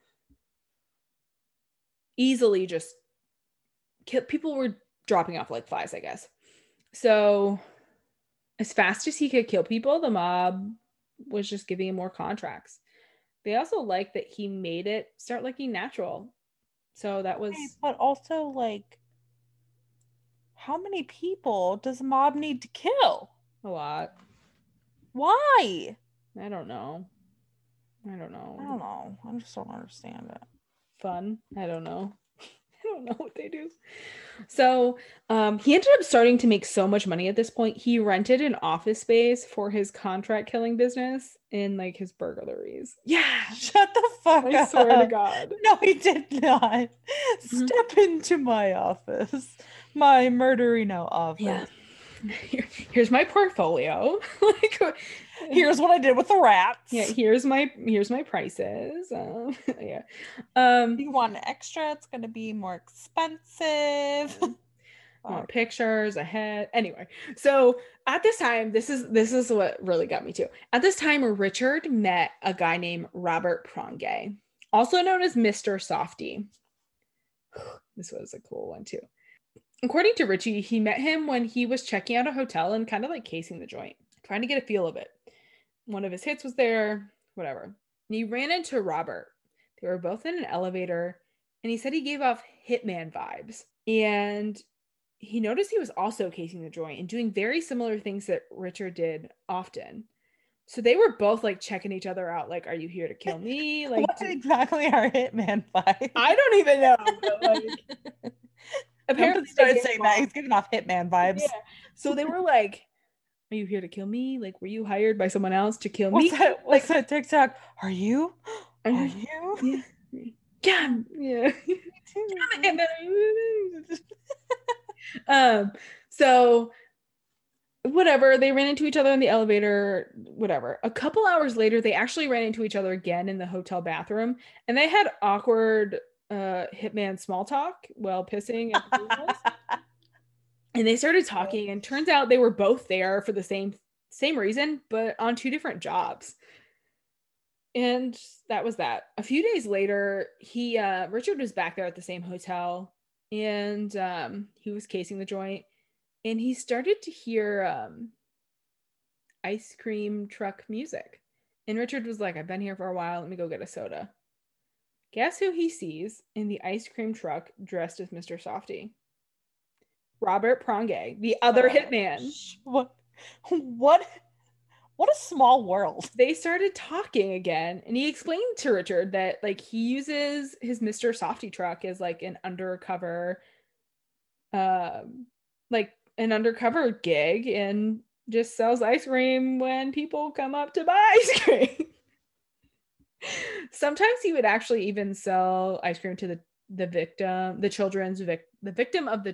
S1: easily just people were dropping off like flies, I guess. So as fast as he could kill people, the mob was just giving him more contracts. They also liked that he made it start looking natural. So that was
S3: but also like, how many people does a mob need to kill?
S1: a lot.
S3: Why?
S1: I don't know.
S3: I just don't understand it.
S1: Fun. I don't know. I don't know what they do. So he ended up starting to make so much money at this point. He rented an office space for his contract killing business in like his burglaries. Yeah.
S3: Shut the fuck up.
S1: I swear to God.
S3: No, he did not. Step into my office. My Murderino office.
S1: Yeah. Here's my portfolio. Like,
S3: here's what I did with the rats.
S1: Yeah, here's my prices. Yeah.
S3: You want an extra? It's gonna be more expensive.
S1: Pictures ahead. Anyway, so at this time, this is what really got me too. At this time, Richard met a guy named Robert Pronge, also known as Mr. Softy. This was a cool one too. According to Richie, he met him when he was checking out a hotel and kind of like casing the joint, trying to get a feel of it. One of his hits was there, whatever. And he ran into Robert. They were both in an elevator, and he said he gave off hitman vibes. And he noticed he was also casing the joint and doing very similar things that Richard did often. So they were both like checking each other out. Like, are you here to kill me? Like,
S3: what exactly are hitman vibes?
S1: I don't even know. But, like, Apparently
S3: Started
S1: they
S3: saying that. He's giving off Hitman vibes.
S1: Yeah. So they were like, "Are you here to kill me? Like, were you hired by someone else to kill me?"
S3: What's that TikTok? Are you?
S1: Are
S3: Are
S1: you?
S3: you?
S1: Yeah. Yeah. Yeah.
S3: Me too.
S1: So whatever, they ran into each other in the elevator, whatever. A couple hours later, they actually ran into each other again in the hotel bathroom, and they had awkward hitman small talk while pissing at the urinals. And they started talking, and turns out they were both there for the same reason, but on two different jobs. And that was that. A few days later, Richard was back there at the same hotel, and he was casing the joint, and he started to hear ice cream truck music. And Richard was like, "I've been here for a while. Let me go get a soda." Guess who he sees in the ice cream truck dressed as Mr. Softy? Robert Pronge, the other hitman.
S3: What a small world.
S1: They started talking again, and he explained to Richard that like he uses his Mr. Softy truck as like an undercover gig, and just sells ice cream when people come up to buy ice cream. Sometimes he would actually even sell ice cream to the victim, the children of the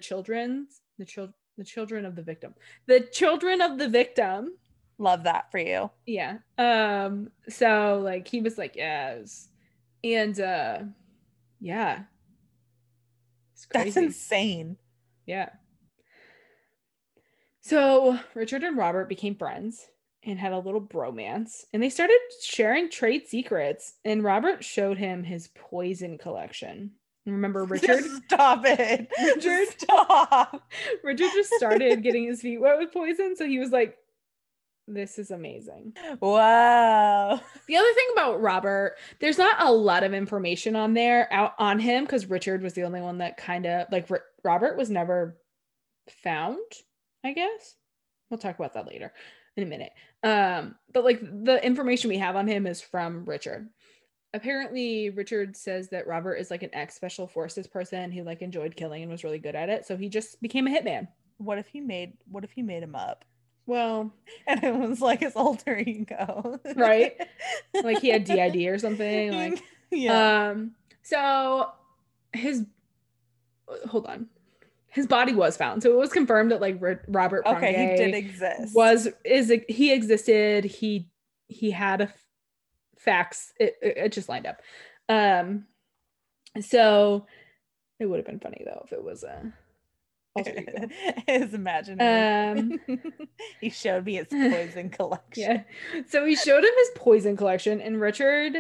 S1: children of the victim.
S3: Love that for you.
S1: Yeah. So like he was like, yes. And yeah. It's crazy.
S3: That's insane.
S1: Yeah. So Richard and Robert became friends and had a little bromance, and they started sharing trade secrets, and Robert showed him his poison collection. Remember, Richard?
S3: Stop it.
S1: Richard,
S3: stop.
S1: Richard just started getting his feet wet with poison, so he was like, "This is amazing."
S3: Wow.
S1: The other thing about Robert, there's not a lot of information on him, because Richard was the only one that kind of like Robert was never found, I guess. We'll talk about that later in a minute. But like the information we have on him is from Richard. Apparently Richard says that Robert is like an ex-special forces person who like enjoyed killing and was really good at it, so he just became a hitman.
S3: What if he made him up?
S1: Well,
S3: and it was like his alter ego.
S1: Right? Like he had DID or something. Like
S3: yeah.
S1: So hold on. His body was found, so it was confirmed that like Robert Pronge
S3: he did exist.
S1: He existed. He had facts. It just lined up. So it would have been funny though if it was a
S3: his imaginary. He showed me his poison collection.
S1: Yeah. So he showed him his poison collection, and Richard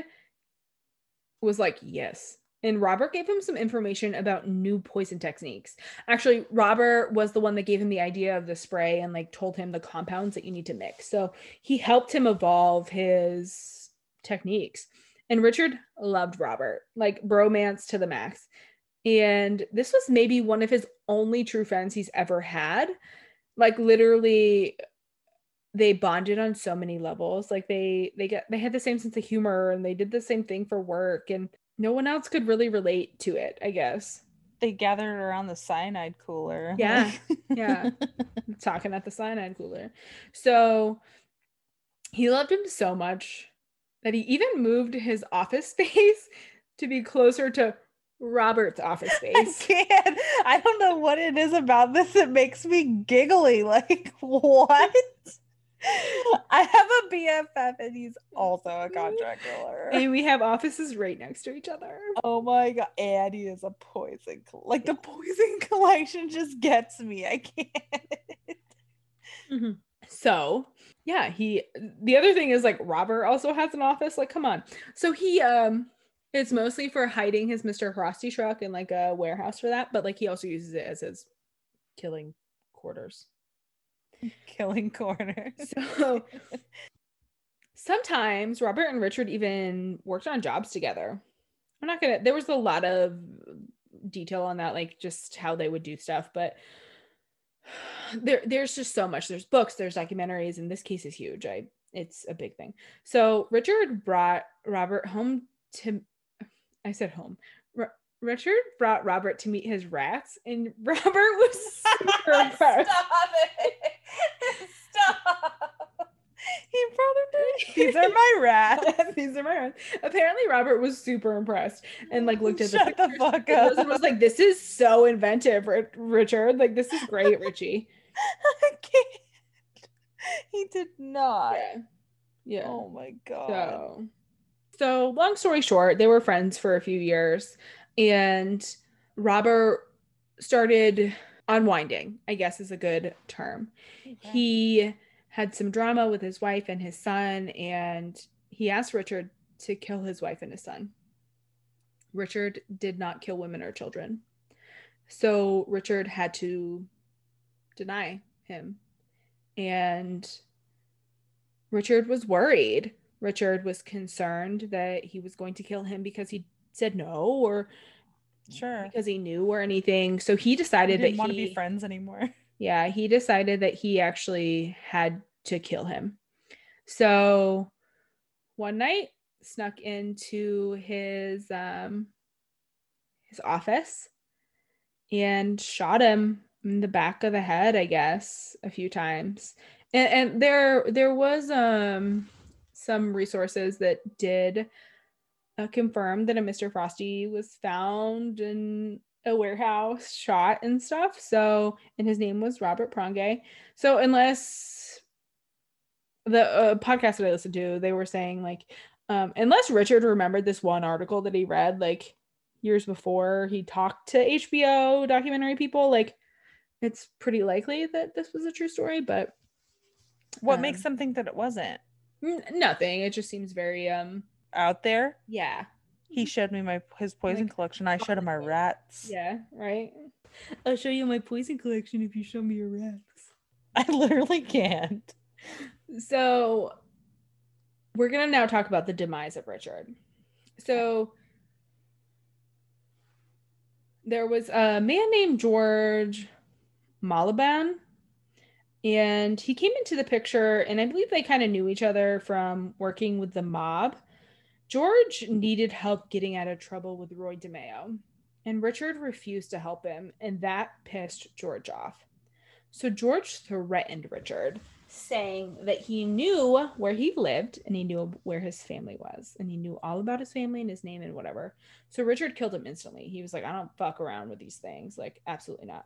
S1: was like, yes. And Robert gave him some information about new poison techniques. Actually, Robert was the one that gave him the idea of the spray and like told him the compounds that you need to mix. So he helped him evolve his techniques. And Richard loved Robert, like bromance to the max. And this was maybe one of his only true friends he's ever had. Like literally, they bonded on so many levels. Like they had the same sense of humor, and they did the same thing for work, and no one else could really relate to it, I guess.
S3: They gathered around the cyanide cooler.
S1: Yeah. Yeah. Talking at the cyanide cooler. So he loved him so much that he even moved his office space to be closer to Robert's office space.
S3: I don't know what it is about this. It makes me giggly. Like, what? I have a BFF and he's also a contract killer.
S1: And we have offices right next to each other.
S3: Oh my god. And he is a poison. Like the poison collection just gets me. I can't.
S1: Mm-hmm. So yeah, the other thing is like Robert also has an office. Like, come on. So he it's mostly for hiding his Mr. Frosty truck in like a warehouse for that, but like he also uses it as his killing quarters.
S3: Killing corner.
S1: So sometimes Robert and Richard even worked on jobs together. There was a lot of detail on that, like just how they would do stuff, but there's just so much. There's books, there's documentaries, and this case is huge. It's a big thing. So Richard brought Robert home to, I said home. Richard brought Robert to meet his rats, and Robert was super impressed.
S2: Stop it. Stop.
S3: He probably did. These are my rats.
S1: These are my rats. Apparently, Robert was super impressed and like looked at
S3: Shut the fuck up.
S1: and was like, "This is so inventive, Richard. Like, this is great, Richie."
S3: I can't. He did not.
S1: Yeah.
S3: Oh my god.
S1: So long story short, they were friends for a few years, and Robert started unwinding, I guess is a good term.
S3: Okay.
S1: He had some drama with his wife and his son, and he asked Richard to kill his wife and his son. Richard did not kill women or children. So Richard had to deny him. And Richard was worried. Richard was concerned that he was going to kill him because he said no, or because he knew or anything. So he decided
S3: he didn't want to be friends anymore.
S1: Yeah, he decided that he actually had to kill him. So one night, snuck into his office and shot him in the back of the head, I guess, a few times. And there was some resources that did confirm that a Mr. Frosty was found in a warehouse, shot and stuff. So, and his name was Robert Pronge. So unless the podcast that I listened to, they were saying like, unless Richard remembered this one article that he read like years before he talked to HBO documentary people, like it's pretty likely that this was a true story. But
S3: what makes them think that it wasn't?
S1: Nothing. It just seems very
S3: out there.
S1: Yeah.
S3: He showed me his poison collection. I showed him my rats.
S1: Yeah, right. I'll show you my poison collection if you show me your rats.
S3: I literally can't.
S1: So we're gonna now talk about the demise of Richard. So there was a man named George Malaban, and he came into the picture, and I believe they kind of knew each other from working with the mob. George needed help getting out of trouble with Roy DeMeo, and Richard refused to help him, and that pissed George off. So George threatened Richard, saying that he knew where he lived and he knew where his family was, and he knew all about his family and his name and whatever. So Richard killed him instantly. He was like, I don't fuck around with these things. Like, absolutely not.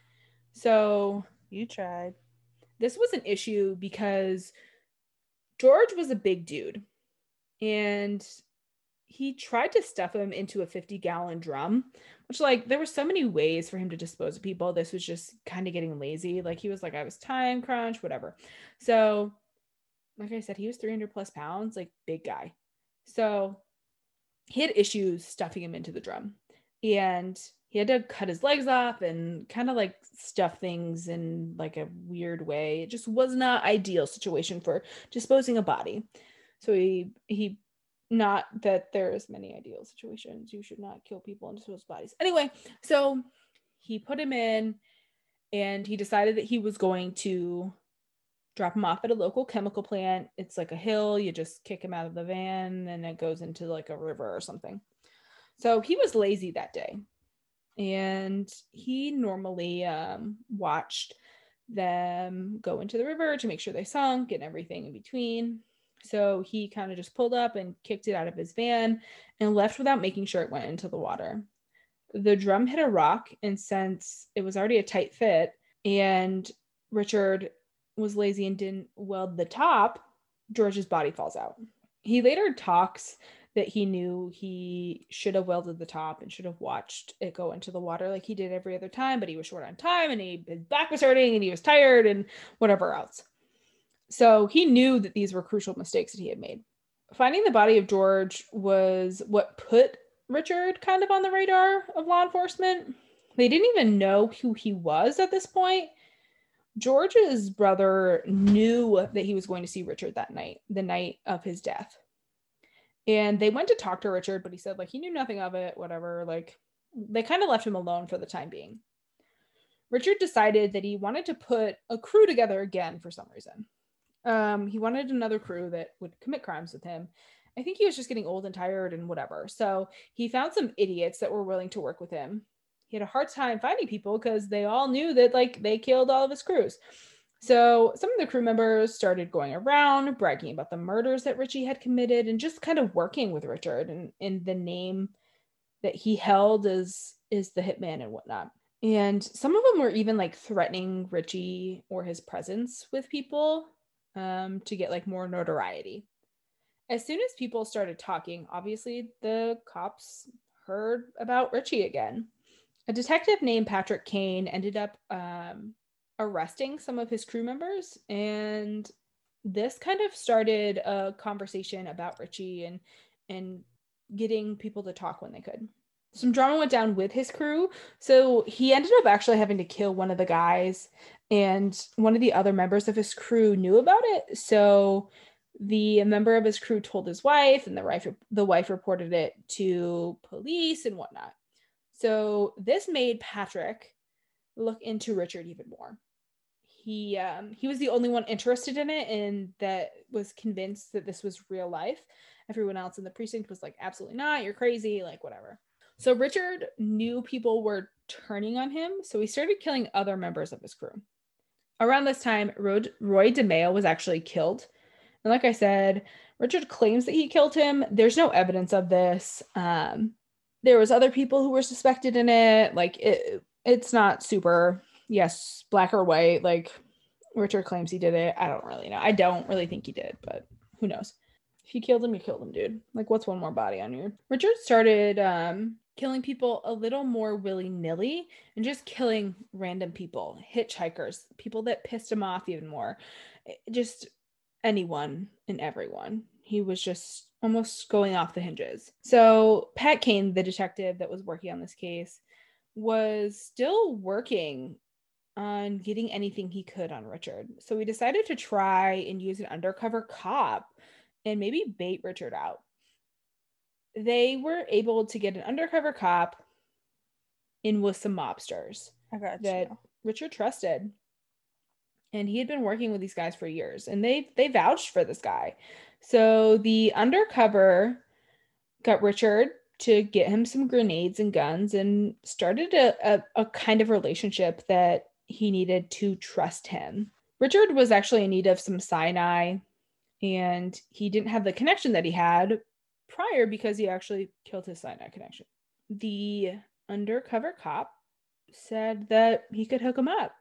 S1: So
S3: you tried.
S1: This was an issue because George was a big dude, and he tried to stuff him into a 50-gallon drum, which, like, there were so many ways for him to dispose of people. This was just kind of getting lazy. Like, he was like, I was time crunch, whatever. So, like I said, he was 300 plus pounds, like, big guy. So he had issues stuffing him into the drum, and he had to cut his legs off and kind of like stuff things in like a weird way. It just was not ideal situation for disposing a body. So he not that there's many ideal situations. You should not kill people and dispose bodies. Anyway, so he put him in, and he decided that he was going to drop him off at a local chemical plant. It's like a hill. You just kick him out of the van and it goes into like a river or something. So he was lazy that day. And he normally watched them go into the river to make sure they sunk and everything in between. So he kind of just pulled up and kicked it out of his van and left without making sure it went into the water. The drum hit a rock, and since it was already a tight fit and Richard was lazy and didn't weld the top, George's body falls out. He later talks that he knew he should have welded the top and should have watched it go into the water like he did every other time, but he was short on time and his back was hurting and he was tired and whatever else. So he knew that these were crucial mistakes that he had made. Finding the body of George was what put Richard kind of on the radar of law enforcement. They didn't even know who he was at this point. George's brother knew that he was going to see Richard that night, the night of his death. And they went to talk to Richard, but he said, like, he knew nothing of it, whatever. Like, they kind of left him alone for the time being. Richard decided that he wanted to put a crew together again for some reason. He wanted another crew that would commit crimes with him. I think he was just getting old and tired and whatever. So he found some idiots that were willing to work with him. He had a hard time finding people because they all knew that like they killed all of his crews. So some of the crew members started going around bragging about the murders that Richie had committed and just kind of working with Richard and in the name that he held as is the hitman and whatnot. And some of them were even like threatening Richie or his presence with people to get like more notoriety. As soon as people started talking, obviously the cops heard about Richie again. A detective named Patrick Kane ended up arresting some of his crew members, and this kind of started a conversation about Richie and getting people to talk when they could. Some drama went down with his crew, so he ended up actually having to kill one of the guys, and one of the other members of his crew knew about it. So the member of his crew told his wife, and the wife reported it to police and whatnot. So this made Patrick look into Richard even more. He was the only one interested in it and that was convinced that this was real life. Everyone else in the precinct was like, absolutely not, you're crazy, like whatever. So Richard knew people were turning on him, so he started killing other members of his crew. Around this time, Roy DeMeo was actually killed. And like I said, Richard claims that he killed him. There's no evidence of this. There was other people who were suspected in it. Like it's not super, yes, black or white. Like Richard claims he did it. I don't really know. I don't really think he did, but who knows? If you killed him, you killed him, dude. Like, what's one more body on you? Richard started killing people a little more willy-nilly and just killing random people, hitchhikers, people that pissed him off even more. Just anyone and everyone. He was just almost going off the hinges. So Pat Kane, the detective that was working on this case, was still working on getting anything he could on Richard. So he decided to try and use an undercover cop and maybe bait Richard out. They were able to get an undercover cop in with some mobsters that Richard trusted. And he had been working with these guys for years, and they vouched for this guy. So the undercover got Richard to get him some grenades and guns and started a kind of relationship that he needed to trust him. Richard was actually in need of some cyanide, and he didn't have the connection that he had prior because he actually killed his cyanide connection. The undercover cop said that he could hook him up.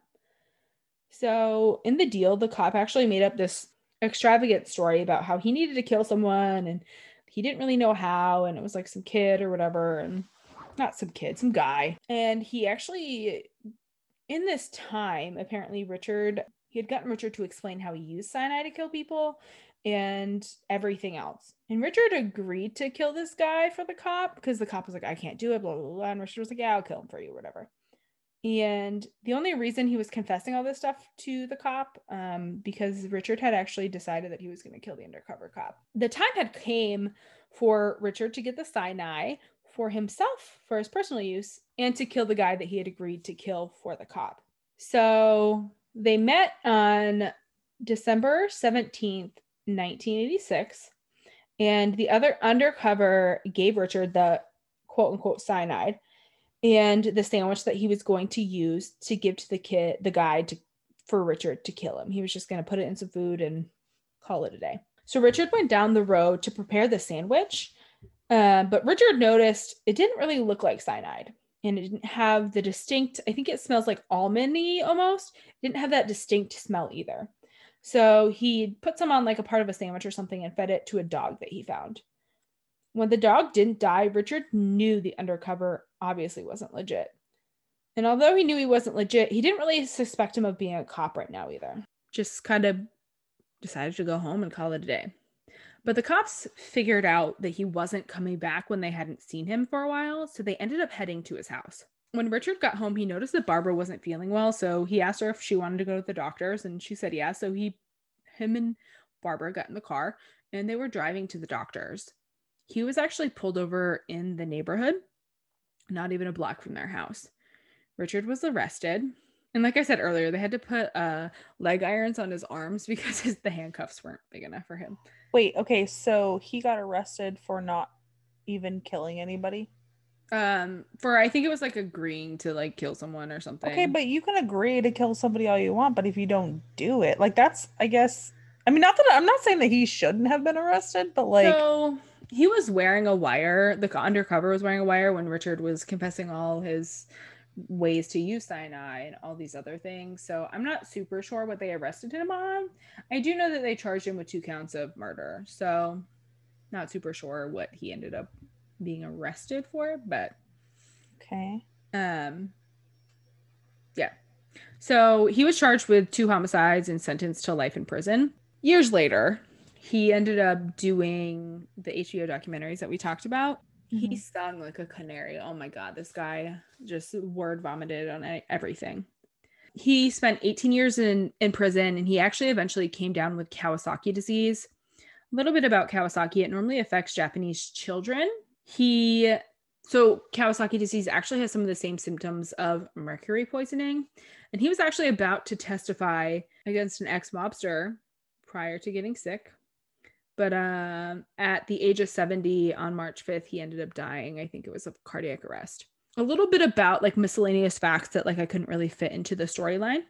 S1: So in the deal, the cop actually made up this extravagant story about how he needed to kill someone and he didn't really know how, and it was like some kid or whatever, and not some kid, some guy. And he actually, in this time, apparently he had gotten Richard to explain how he used cyanide to kill people and everything else. And Richard agreed to kill this guy for the cop because the cop was like, I can't do it, blah, blah, blah. And Richard was like, yeah, I'll kill him for you, whatever. And the only reason he was confessing all this stuff to the cop, because Richard had actually decided that he was going to kill the undercover cop. The time had came for Richard to get the cyanide for himself, for his personal use, and to kill the guy that he had agreed to kill for the cop. So they met on December 17th, 1986, and the other undercover gave Richard the quote-unquote cyanide and the sandwich that he was going to use to give to the guy for Richard to kill him. He was just going to put it in some food and call it a day. So Richard went down the road to prepare the sandwich, but Richard noticed it didn't really look like cyanide, and it didn't have the distinct, I think it smells like almondy almost. It didn't have that distinct smell either. So he put some on like a part of a sandwich or something and fed it to a dog that he found. When the dog didn't die, Richard knew the undercover obviously wasn't legit. And although he knew he wasn't legit, he didn't really suspect him of being a cop right now either. Just kind of decided to go home and call it a day. But the cops figured out that he wasn't coming back when they hadn't seen him for a while, so they ended up heading to his house. When Richard got home, he noticed that Barbara wasn't feeling well, so he asked her if she wanted to go to the doctor's, and she said yeah. So him and Barbara got in the car, and they were driving to the doctor's. He was actually pulled over in the neighborhood, not even a block from their house. Richard was arrested, And like I said earlier, they had to put leg irons on his arms because the handcuffs weren't big enough for him.
S3: Wait, okay, so he got arrested for not even killing anybody?
S1: For I think it was like agreeing to like kill someone or something.
S3: Okay, but you can agree to kill somebody all you want, but if you don't do it, like that's, I guess, I mean, not that I'm not saying that he shouldn't have been arrested, but like,
S1: so he was wearing a wire. The undercover was wearing a wire when Richard was confessing all his ways to use cyanide and all these other things. So I'm not super sure what they arrested him on. I do know that they charged him with 2 counts of murder. So not super sure what he ended up being arrested for, but
S3: okay.
S1: Yeah. So he was charged with 2 homicides and sentenced to life in prison. Years later, he ended up doing the HBO documentaries that we talked about. He sung like a canary. Oh my God, this guy just word vomited on everything. He spent 18 years in prison, and he actually eventually came down with Kawasaki disease. A little bit about Kawasaki. It normally affects Japanese children. So Kawasaki disease actually has some of the same symptoms of mercury poisoning. And he was actually about to testify against an ex-mobster prior to getting sick. But at the age of 70 on March 5th, he ended up dying. I think it was a cardiac arrest. A little bit about like miscellaneous facts that like I couldn't really fit into the storyline.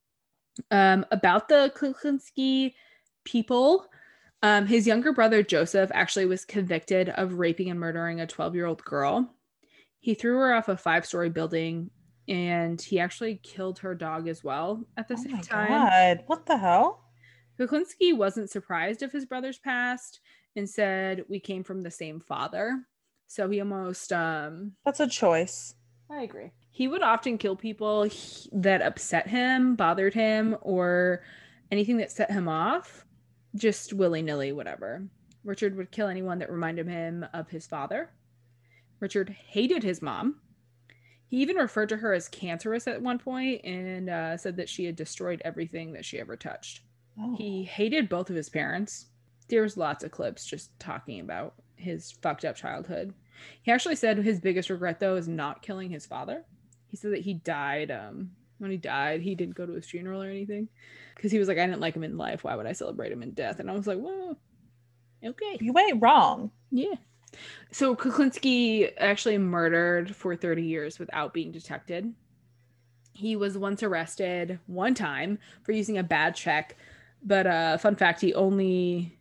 S1: About the Kuklinski people, his younger brother Joseph actually was convicted of raping and murdering a 12-year-old girl. He threw her off a 5-story building, and he actually killed her dog as well at the same time.
S3: God, what the hell?
S1: Kuklinski wasn't surprised of his brother's past and said, "We came from the same father." So he almost
S3: that's a choice.
S1: I agree. He would often kill people that upset him, bothered him, or anything that set him off, just willy-nilly, whatever. Richard would kill anyone that reminded him of his father. Richard hated his mom. He even referred to her as cancerous at one point and said that she had destroyed everything that she ever touched. Oh. He hated both of his parents. There's lots of clips just talking about his fucked up childhood. He actually said his biggest regret, though, is not killing his father. He said that he died. When he died, he didn't go to his funeral or anything because he was like, I didn't like him in life. Why would I celebrate him in death? And I was like, well, okay.
S3: You ain't wrong.
S1: Yeah. So Kuklinski actually murdered for 30 years without being detected. He was once arrested one time for using a bad check. But fun fact, he only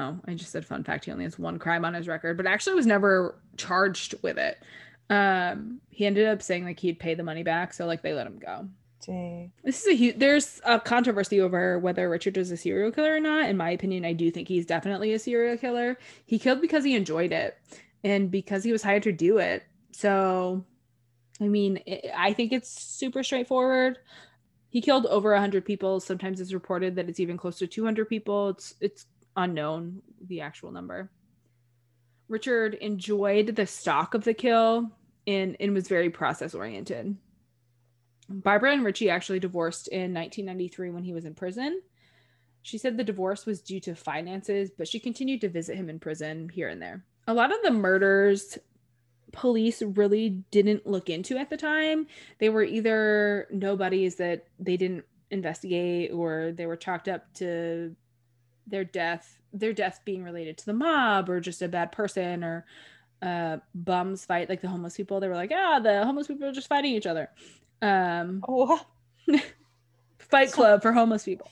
S1: has 1 crime on his record, but actually was never charged with it. He ended up saying like he'd pay the money back, so like they let him go.
S3: Dang.
S1: There's a controversy over whether Richard is a serial killer or not. In my opinion, I do think he's definitely a serial killer. He killed because he enjoyed it and because he was hired to do it. So, I mean, I think it's super straightforward. He killed over 100 people. Sometimes it's reported that it's even close to 200 people. It's unknown, the actual number. Richard enjoyed the stalk of the kill and was very process oriented. Barbara and Richie actually divorced in 1993 when he was in prison. She said the divorce was due to finances, but she continued to visit him in prison here and there. A lot of the murders police really didn't look into at the time. They were either nobodies that they didn't investigate, or they were chalked up to their death being related to the mob or just a bad person, or bums fight, like the homeless people. They were like, the homeless people are just fighting each other. Fight club for homeless people.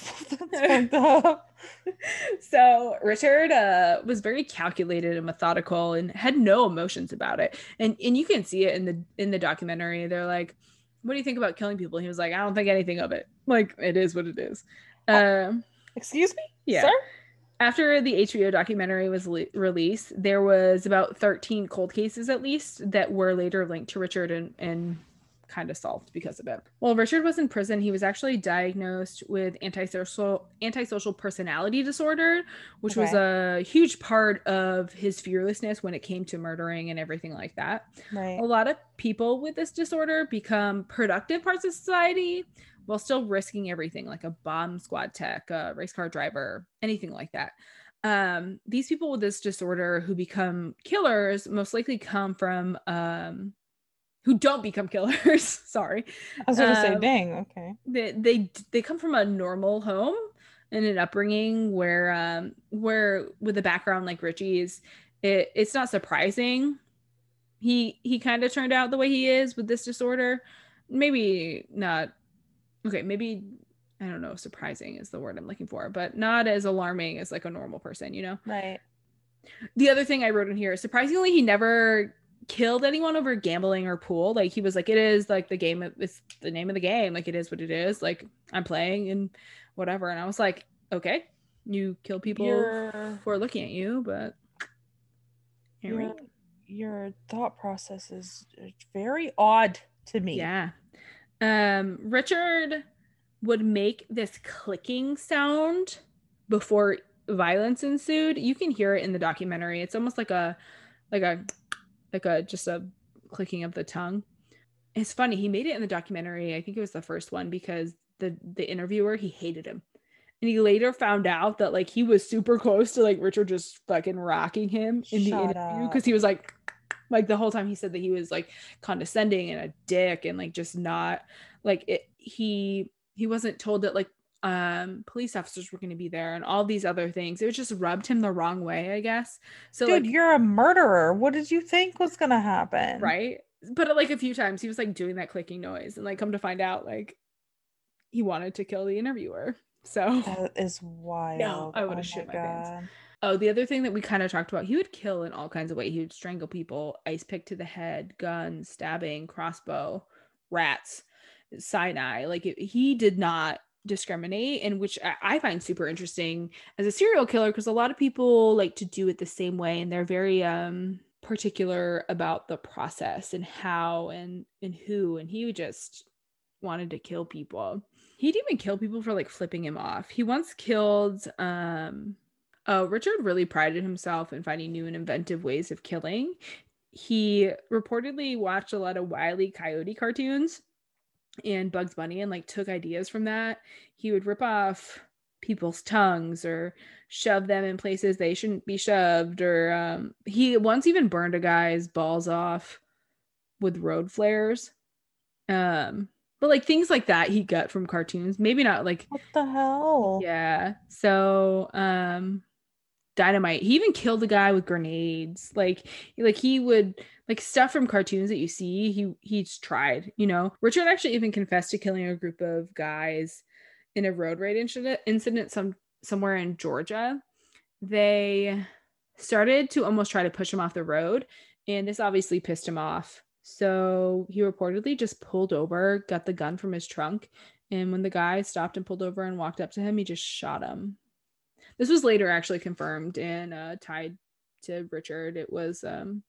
S1: So Richard was very calculated and methodical and had no emotions about it, and you can see it in the documentary. They're like, what do you think about killing people? And he was like, I don't think anything of it. Like, it is what it is.
S3: Excuse me?
S1: Yeah. Sir? After the HBO documentary was released, there was about 13 cold cases at least that were later linked to Richard and kind of solved because of it. While Richard was in prison, he was actually diagnosed with antisocial personality disorder, which was a huge part of his fearlessness when it came to murdering and everything like that.
S3: Right.
S1: A lot of people with this disorder become productive parts of society while still risking everything, like a bomb squad tech, a race car driver, anything like that. These people with this disorder who become killers most likely come from who don't become killers. Sorry.
S3: I was gonna say, dang, okay.
S1: They come from a normal home and an upbringing where with a background like Richie's, it's not surprising he kind of turned out the way he is with this disorder. Maybe not. Okay, maybe I don't know. Surprising is the word I'm looking for, but not as alarming as like a normal person, you know?
S3: Right.
S1: The other thing I wrote in here, surprisingly, he never killed anyone over gambling or pool. Like he was like, it is like the game, it's the name of the game. Like it is what it is. Like I'm playing and whatever. And I was like, okay, you kill people for looking at you, but
S3: your thought process is very odd to me.
S1: Yeah. Richard would make this clicking sound before violence ensued. You can hear it in the documentary. It's almost like a just a clicking of the tongue. It's funny, he made it in the documentary. I think it was the first one because the interviewer, he hated him. And he later found out that like he was super close to like Richard just fucking rocking him in the interview because he was like the whole time he said that he was like condescending and a dick and like just not like it. He wasn't told that like police officers were going to be there and all these other things. It just rubbed him the wrong way, I guess. So
S3: dude,
S1: like,
S3: you're a murderer. What did you think was going to happen?
S1: Right. But like a few times he was like doing that clicking noise and like come to find out like he wanted to kill the interviewer. So
S3: that is wild.
S1: No, I would have shit my pants. Oh, the other thing that we kind of talked about, he would kill in all kinds of ways. He would strangle people, ice pick to the head, guns, stabbing, crossbow, rats, cyanide. Like he did not discriminate, and which I find super interesting as a serial killer because a lot of people like to do it the same way, and they're very particular about the process and how and who. And he just wanted to kill people. He'd even kill people for like flipping him off. He once killed Richard really prided himself in finding new and inventive ways of killing. He reportedly watched a lot of Wile E. Coyote cartoons and Bugs Bunny and like took ideas from that. He would rip off people's tongues or shove them in places they shouldn't be shoved, or he once even burned a guy's balls off with road flares. But like things like that he got from cartoons. Maybe not like
S3: what the hell.
S1: Yeah. So dynamite. He even killed a guy with grenades. Like he would like stuff from cartoons that you see. He's tried, you know. Richard actually even confessed to killing a group of guys in a road rage incident somewhere in Georgia. They started to almost try to push him off the road, and this obviously pissed him off. So he reportedly just pulled over, got the gun from his trunk, and when the guy stopped and pulled over and walked up to him, he just shot him. This was later actually confirmed and tied to Richard. It was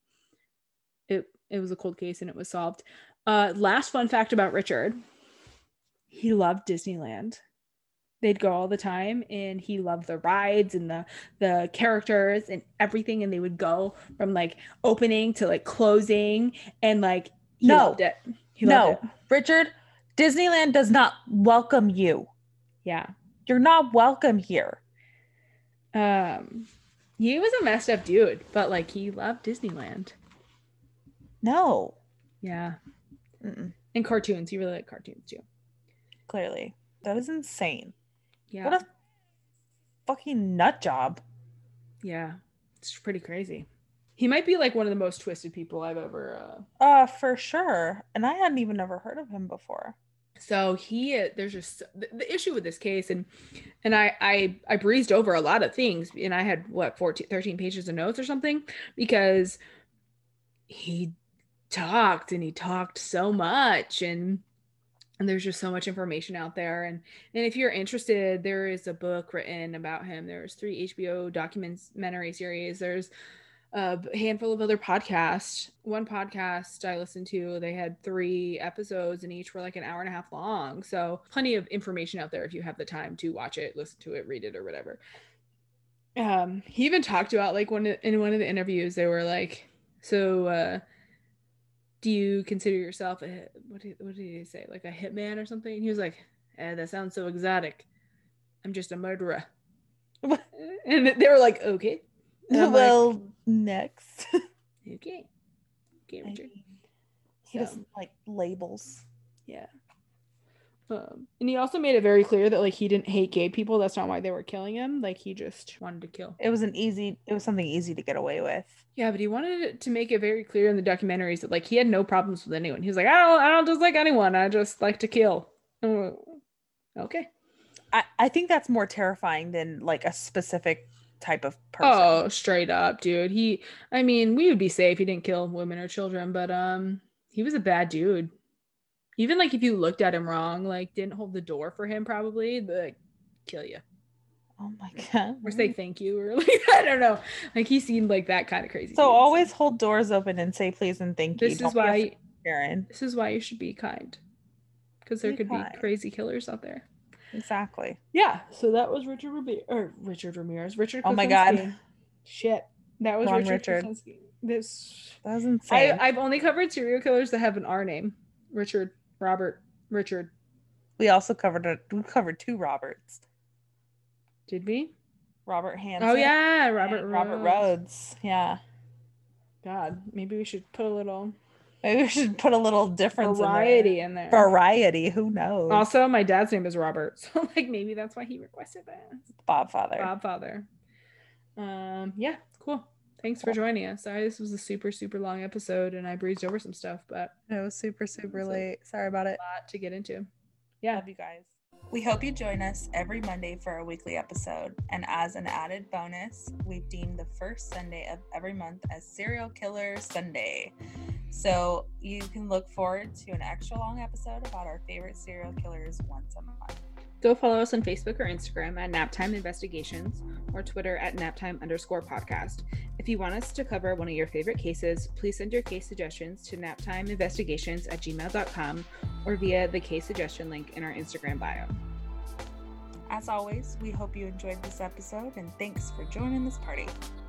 S1: it was a cold case and it was solved. Last fun fact about Richard: he loved Disneyland. They'd go all the time, and he loved the rides and the characters and everything. And they would go from like opening to like closing, and like he loved it. He loved it.
S3: Richard, Disneyland does not welcome you.
S1: Yeah,
S3: you're not welcome here.
S1: He was a messed up dude, but like he loved Disneyland.
S3: No.
S1: Yeah. Mm-mm. And cartoons. He really liked cartoons too.
S3: Clearly. That is insane.
S1: Yeah.
S3: What a fucking nut job.
S1: Yeah. It's pretty crazy. He might be like one of the most twisted people I've ever
S3: for sure. And I hadn't even ever heard of him before.
S1: So there's just the issue with this case, and I breezed over a lot of things, and I had 13 pages of notes or something, because he talked so much, and there's just so much information out there. And if you're interested, there is a book written about him. There's 3 HBO documentary series. There's a handful of other podcasts. One podcast I listened to, they had 3 episodes and each were like an hour and a half long. So plenty of information out there if you have the time to watch it, listen to it, read it, or whatever. He even talked about like in one of the interviews, they were like, so do you consider yourself what did he say, like a hitman or something? And he was like, that sounds so exotic. I'm just a murderer. And they were like, okay.
S3: Well, like, next.
S1: Okay, Richard.
S3: He doesn't like labels.
S1: Yeah. And he also made it very clear that like he didn't hate gay people. That's not why they were killing him. Like he just wanted to kill.
S3: It was something easy to get away with.
S1: Yeah, but he wanted to make it very clear in the documentaries that like he had no problems with anyone. He was like, I don't dislike anyone. I just like to kill. Okay.
S3: I think that's more terrifying than like a specific type of person.
S1: Oh, straight up, dude. We would be safe. He didn't kill women or children, but he was a bad dude. Even like if you looked at him wrong, like didn't hold the door for him, probably, but like, kill you.
S3: Oh my God.
S1: Or say thank you, or like I don't know. Like he seemed like that kind of crazy.
S3: So always hold doors open and say please and thank you.
S1: This is why you should be kind. Because there could be crazy killers out there.
S3: Exactly.
S1: Yeah. So that was Richard Ramirez. Richard Kosinski.
S3: Oh my God.
S1: Shit. That was
S3: Wrong
S1: Richard.
S3: Richard.
S1: That
S3: was insane.
S1: I've only covered serial killers that have an R name. Richard, Robert, Richard.
S3: We also covered 2 Roberts.
S1: Did we?
S3: Robert Hansen.
S1: Oh yeah, Robert
S3: Rhodes. Yeah.
S1: God, maybe we should put a little
S3: difference
S1: variety in there.
S3: Variety, who knows?
S1: Also, my dad's name is Robert, so like maybe that's why he requested that.
S3: Bob Father.
S1: Yeah, cool. Thanks for joining us. Sorry, this was a super, super long episode and I breezed over some stuff, but
S3: it was super, super late. Sorry about it.
S1: A lot to get into. Yeah.
S3: Love you guys.
S2: We hope you join us every Monday for our weekly episode. And as an added bonus, we've deemed the first Sunday of every month as Serial Killer Sunday. So you can look forward to an extra long episode about our favorite serial killers once a month.
S1: Go follow us on Facebook or Instagram at Naptime Investigations or Twitter at Naptime_podcast. If you want us to cover one of your favorite cases, please send your case suggestions to naptimeinvestigations@gmail.com or via the case suggestion link in our Instagram bio.
S2: As always, we hope you enjoyed this episode and thanks for joining this party.